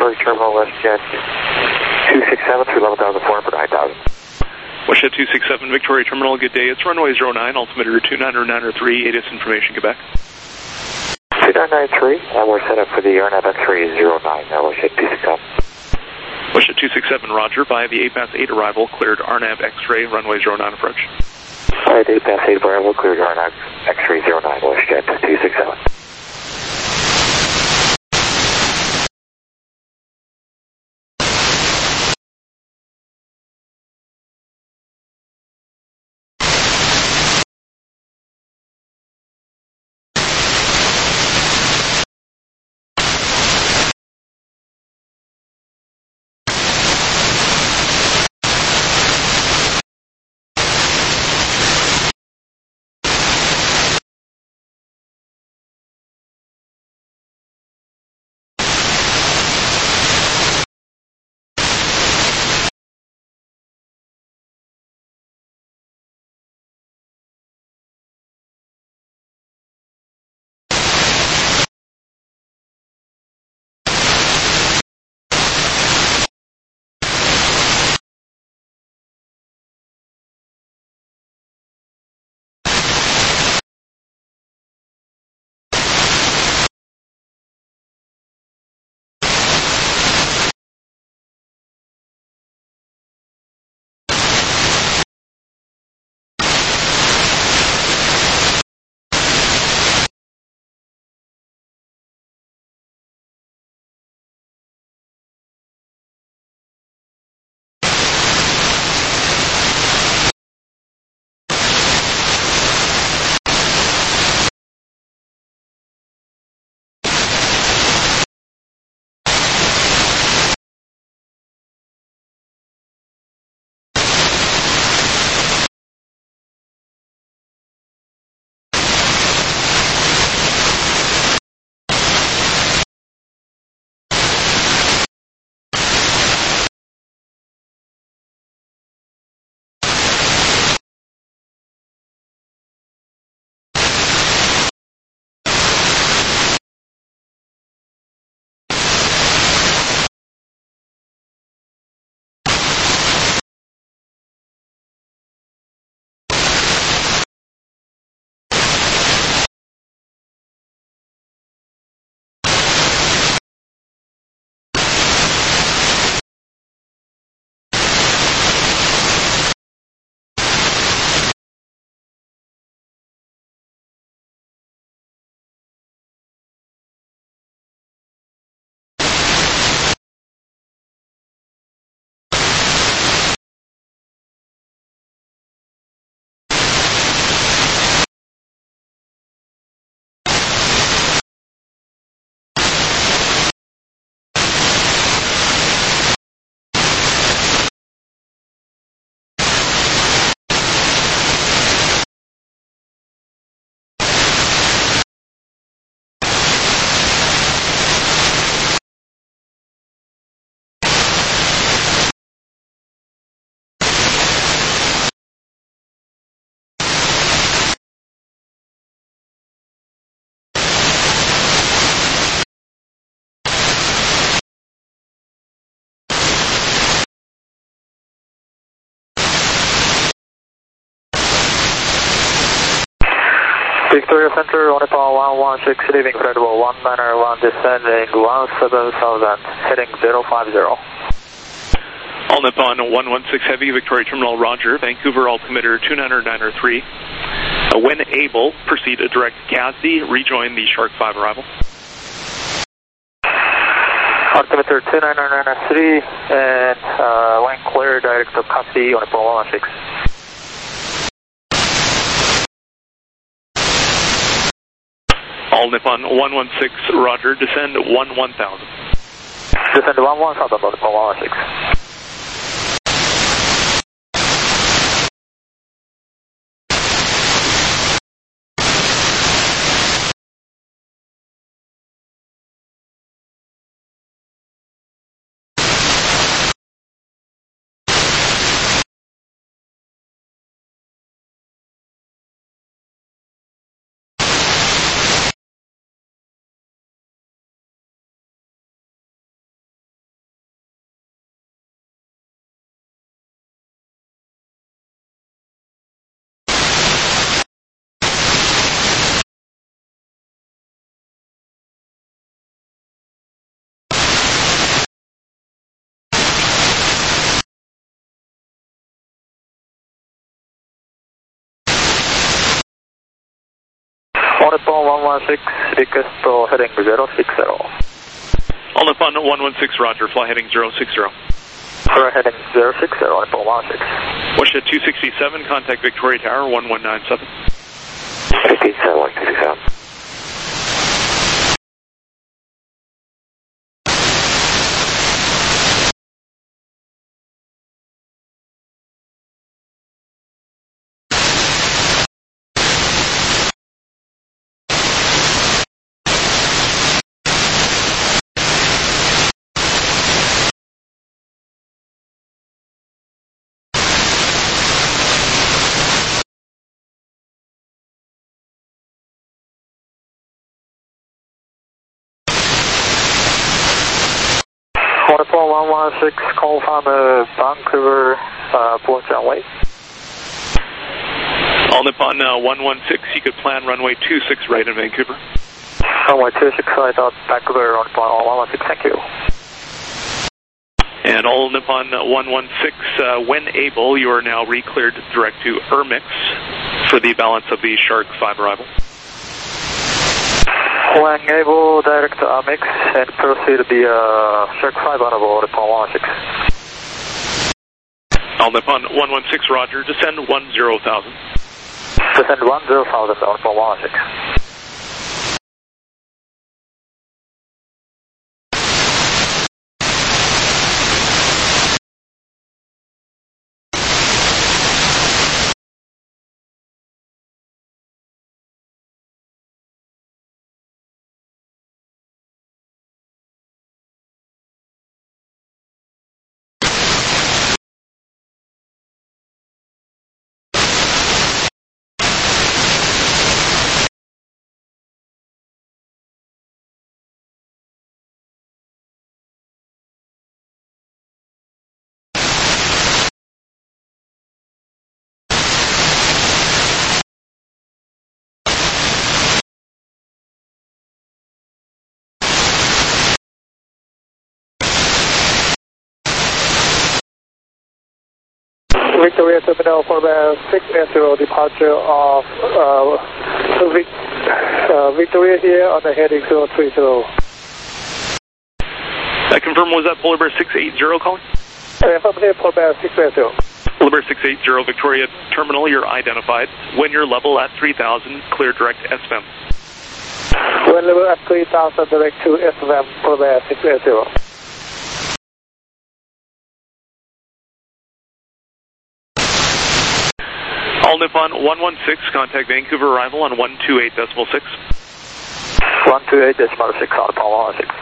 Victoria Terminal, WestJet 267 through 11,400 for 9,000. WestJet 267, Victoria Terminal, good day. It's runway 09, altimeter 29903, ATIS Information, Quebec. 2993, and we're set up for the RNAV X-ray 09, WestJet 267. WestJet 267, roger. By the 8-8 arrival, cleared RNAV X-ray, runway 09 approach. By the 8-8 arrival, cleared RNAV X-ray 09, WestJet 267. Victoria Center, Onipal 116, leaving credible 1991, descending 17,000, heading 050. All Nippon 116 Heavy, Victoria Terminal, roger. Vancouver altimeter 29903. When able, proceed to direct Casdy, rejoin the Shark 5 arrival. Altimeter 29993, and when clear, direct to Casdy, Onipal 116. All Nippon 116, roger. Descend 1000. Descend 1000, Onipal 116. Nippon 116, request for heading 060. All Nippon 116, roger, fly heading 060. For heading 060, Nippon 116. Watershed 267, contact Victoria Tower 1197. 167. Nippon 116, call from Vancouver, Port runway. All Nippon 116, you could plan runway 26 right in Vancouver. Runway 26 right out Vancouver, Nippon 116, thank you. And all Nippon 116, when able, you are now re-cleared direct to Ermix for the balance of the Shark 5 arrival. When able, direct to Ermix and proceed the Shark 5 arrival, Nippon 116. All Nippon 116, roger, descend 10,000. Descend 10,000, Nippon 116. Victoria Terminal for the 680 departure of Victoria here on the heading 030. Confirm, was that Polar Bear 680 calling? From here, Polar Bear 680. Polar Bear 680, Victoria Terminal, you're identified. When you're level at 3,000, clear direct SVM. When level at 3,000, direct to SVM, Polar Bear 680. All Nippon 116, contact Vancouver arrival on 128.6. 128.6, All Nippon 116.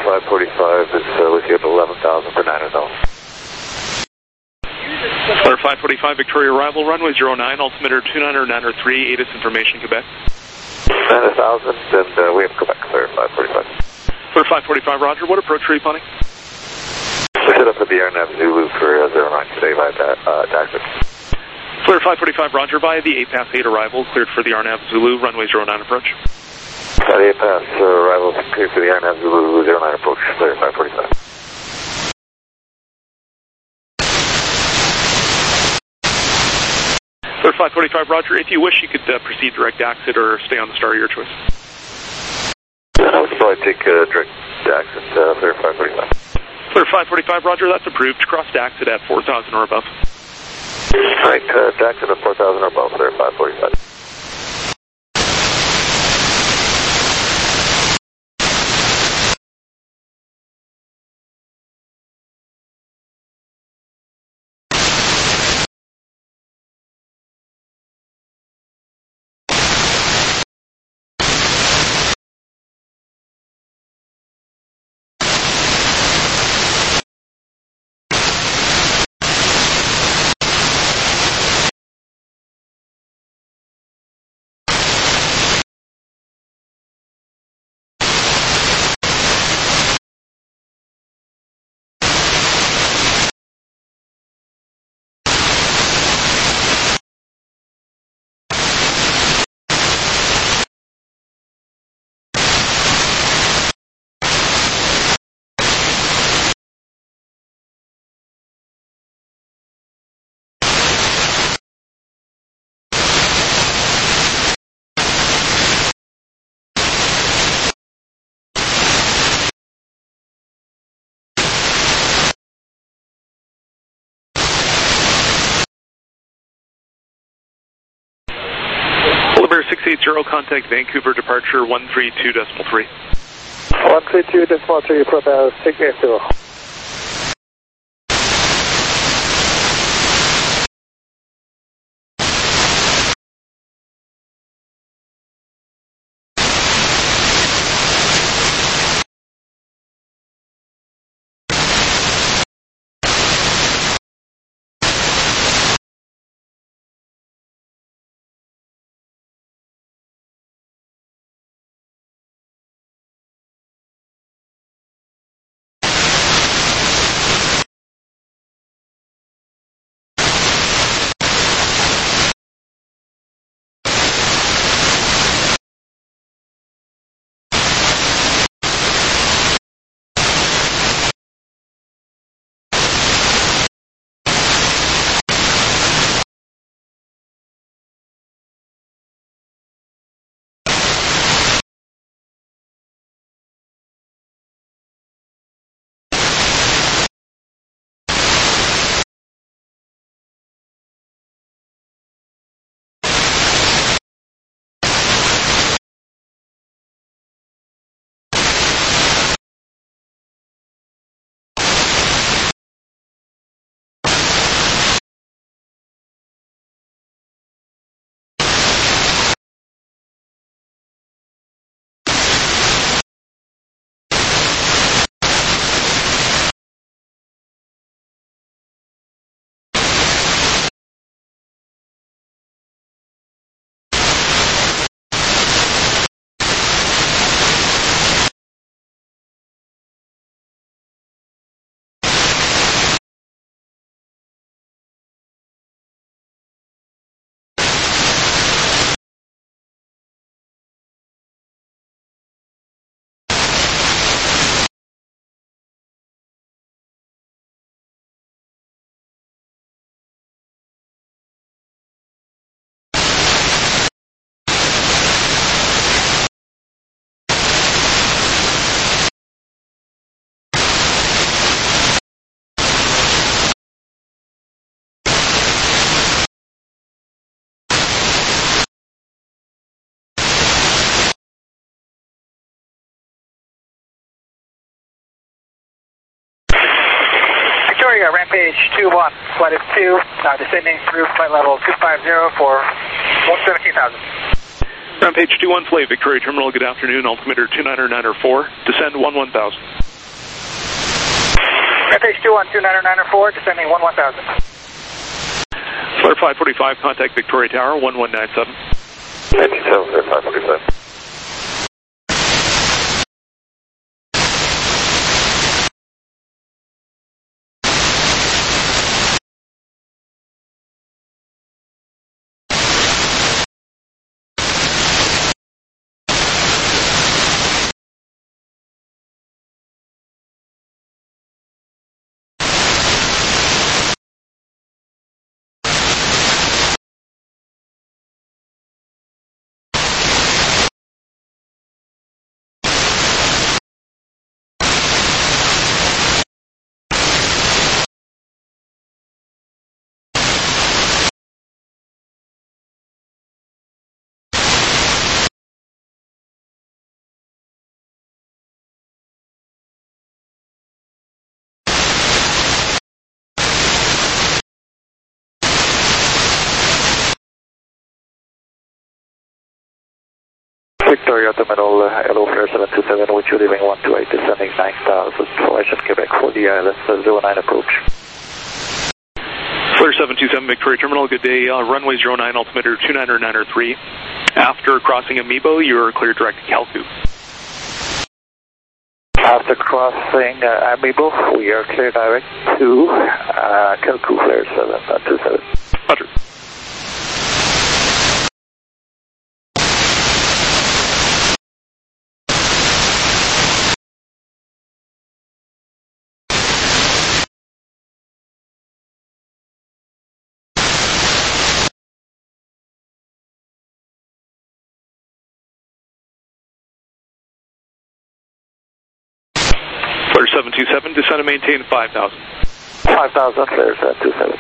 545 is with you at 11,000 for 9,000. Clear 545 Victoria arrival, runway 09, altimeter 2993, ATIS information, Quebec. 9,000, and we have Quebec, clear 545. Clear 545, roger. What approach are you planning? We set up at the AirNav Zulu for 09 today by taxi. Clear 545, roger. Via the APAS 8 arrival, cleared for the RNAV Zulu, runway 09 approach. By the APAS arrival, cleared for the AirNav Zulu 09 approach, clear 545. Clear 545, roger. If you wish, you could proceed direct exit or stay on the star, your choice. I would probably take direct exit, clear 545. Clear 545, roger. That's approved. Cross to exit at 4,000 or above. Right, exit at 4,000 or above, clear 545. Polar 680, contact Vancouver, departure 132.3. 132.3, Propel 680. Rampage 21, flight is 2, descending through flight level 250 for 17,000. Rampage 21, flight Victoria Terminal, good afternoon, altimeter 2994, descend 11,000. FH21 29904, descending 11000. Flare 545, contact Victoria Tower 1197. 97, Flare 545. Victoria at the middle, hello, Flare 727, with you leaving 128, descending 9000, Formation Quebec for the ILS 09 approach. Flare 727, Victoria Terminal, good day. Runway 09, altimeter 29903. After crossing Amiibo, you are cleared direct to Calcu. After crossing Amiibo, we are clear direct to Calcu, Flare 727. Roger. Flare 727, descend and maintain 5,000. 5,000, Flare 727.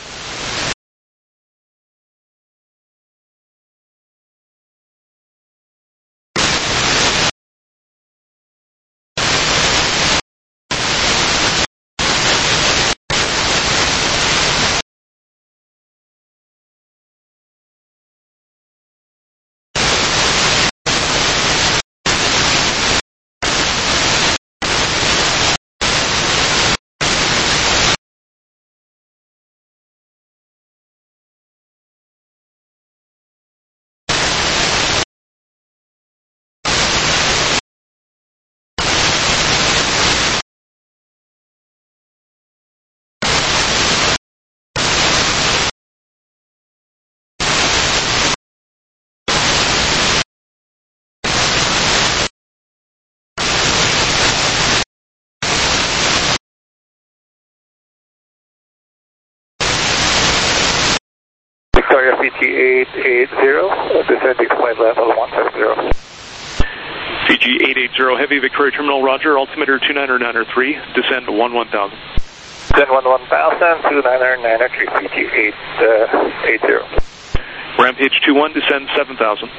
Victoria Fiji 880, descending flight level 150. Fiji 880, heavy Victoria Terminal, roger, altimeter 29903, descend 11000. Then 11000, 29903, Fiji 880. Rampage 21, descend 7000.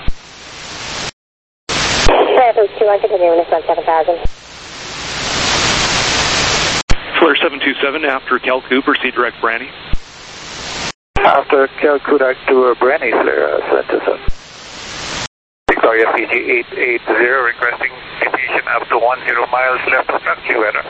Rampage 21, continuing descend 7000. Flare 727, after Calcu, proceed direct Branny. After Calcutta to Branny, Flare 727. Victoria Fiji 880, requesting deviation up to 10 miles left of Calcutta weather.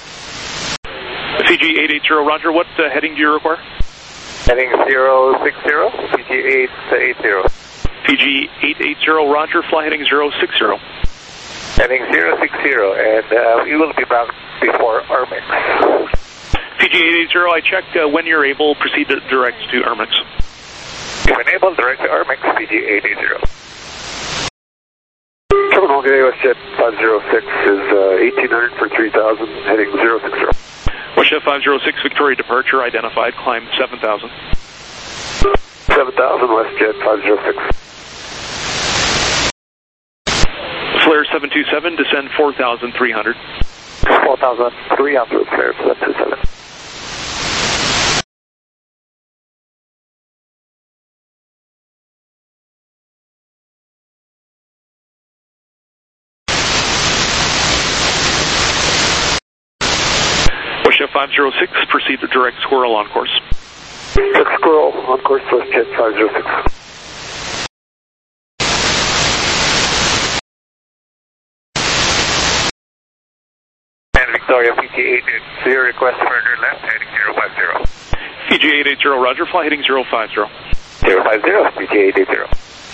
Fiji 880, roger, what heading do you require? Heading 060, Fiji 880. Fiji 880, roger, fly heading 060. Heading 060, and we will be back before Ermix. Fiji 880, I checked when you're able, proceed direct to Ermix. If enabled, direct to Ermix, Fiji 880. Terminal G'day, WestJet 506 is 1800 for 3000, heading 060. WestJet 506, Victoria departure identified, climb 7000. 7000, WestJet 506. Flare 727, descend 4,300. 4,300, Flare 727. WestJet 506, proceed to direct Squirrel on course. Squirrel on course, WestJet 506. Sorry, PG880, request for your left, heading 050. PG880, roger, fly heading 050. 050, PG880.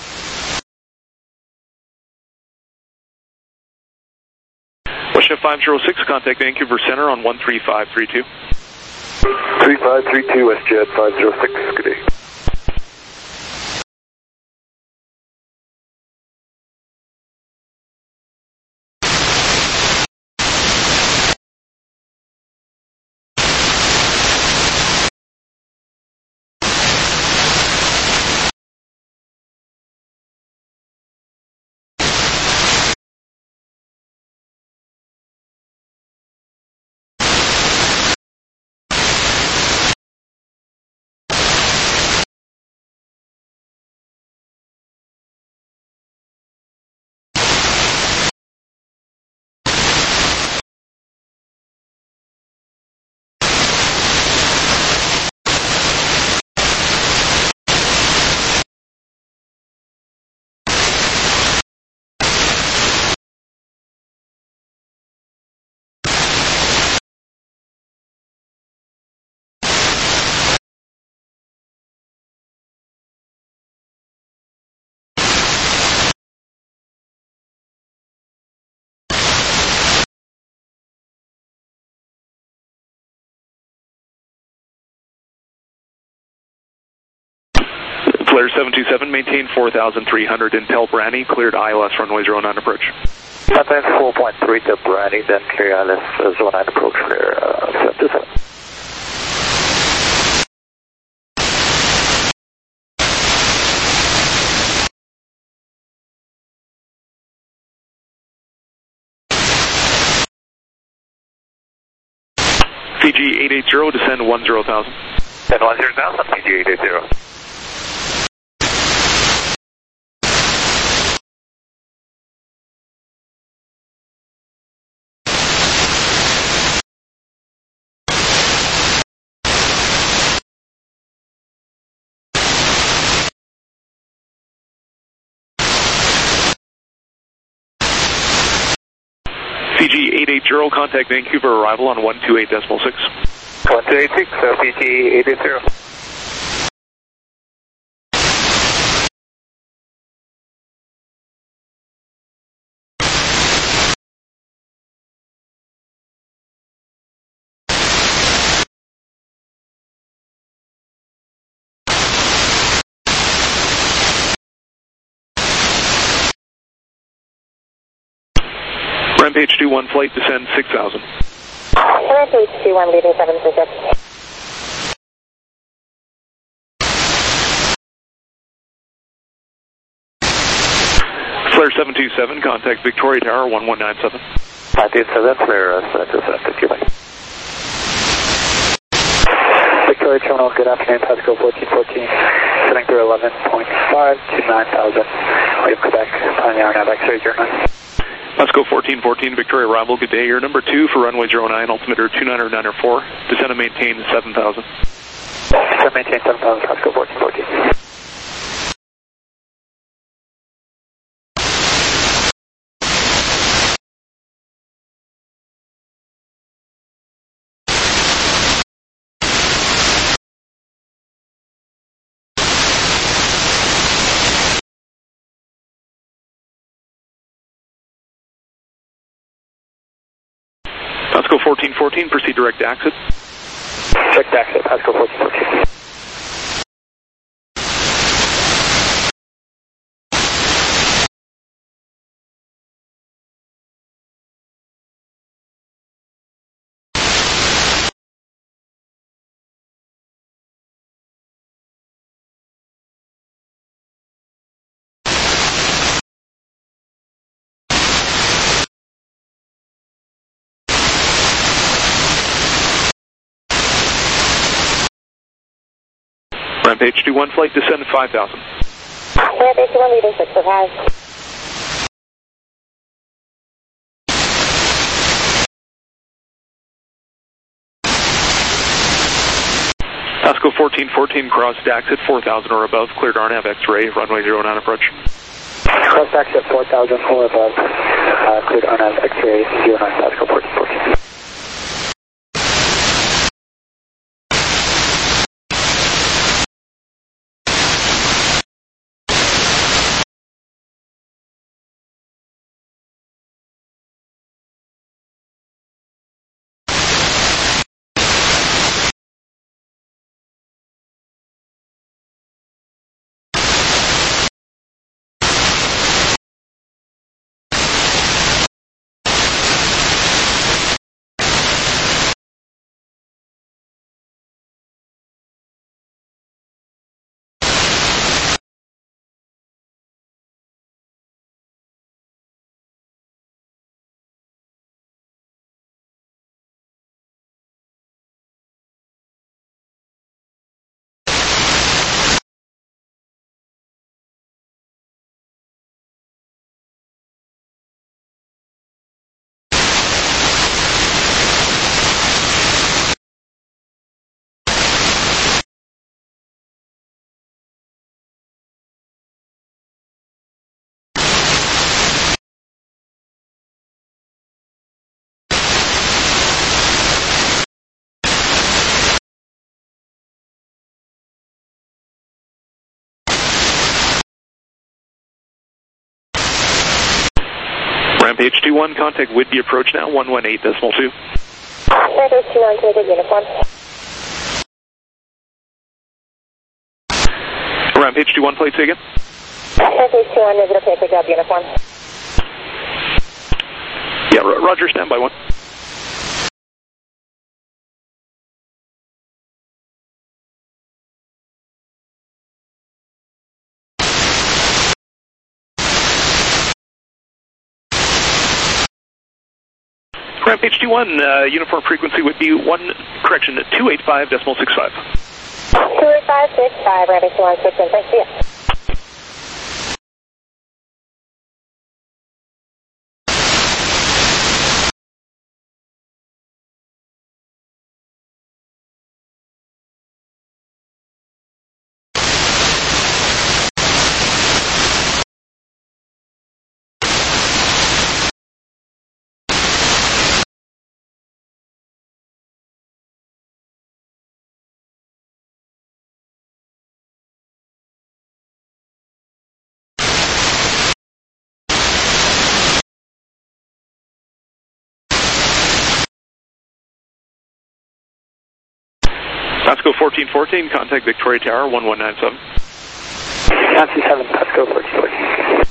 WestJet 506, contact Vancouver Center on 13532. 3532, WestJet 506, good day. Flare 727, maintain 4,300 in Tel Brani, cleared ILS runway 09 approach. Contact 4.3 to Brani, then clear ILS 09 approach, clear 727. Fiji 880, descend 10,000. And 10,000, PG880. Fiji 880, contact Vancouver arrival on 128.6. 1286, Fiji 880. Rampage 21 flight, descend 6,000. Rampage 21, leading 736. Flare 727, contact Victoria Tower 1197. 587, Flare 727, thank you, bye. Victoria Terminal, good afternoon, Pascal 1414, sitting through 11.5 to 9,000. Wave Quebec, on the RNAV X-ray German. Let's go 1414, Victoria arrival, good day. You're number 2 for runway 09, altimeter 2994, descend and maintain 7,000. Descend maintain 7,000, Pascal 1414. Let's go 1414, proceed direct exit. Direct exit, Pascal 1414. Rampage 21 flight, descend 5,000. Rampage 21, leading 605. Pascal 1414, cross exit 4,000 or above, cleared RNAV X-ray, runway 09 approach. Cross exit 4,000 or above, cleared RNAV X-ray 09, Pascal 1414. H21, contact Whidbey approach now, 118.2. Rampage 21, take a uniform. Rampage 21, plate again. Rampage 21, is it okay, pick up uniform? Yeah, Roger, standby 1. Rampage 21, uniform frequency would be 285.65. 285.65, Rampage 21, 6 in, thank you. Pasco 1414, contact Victoria Tower, 1197. Nancy 7, Pasco 1414.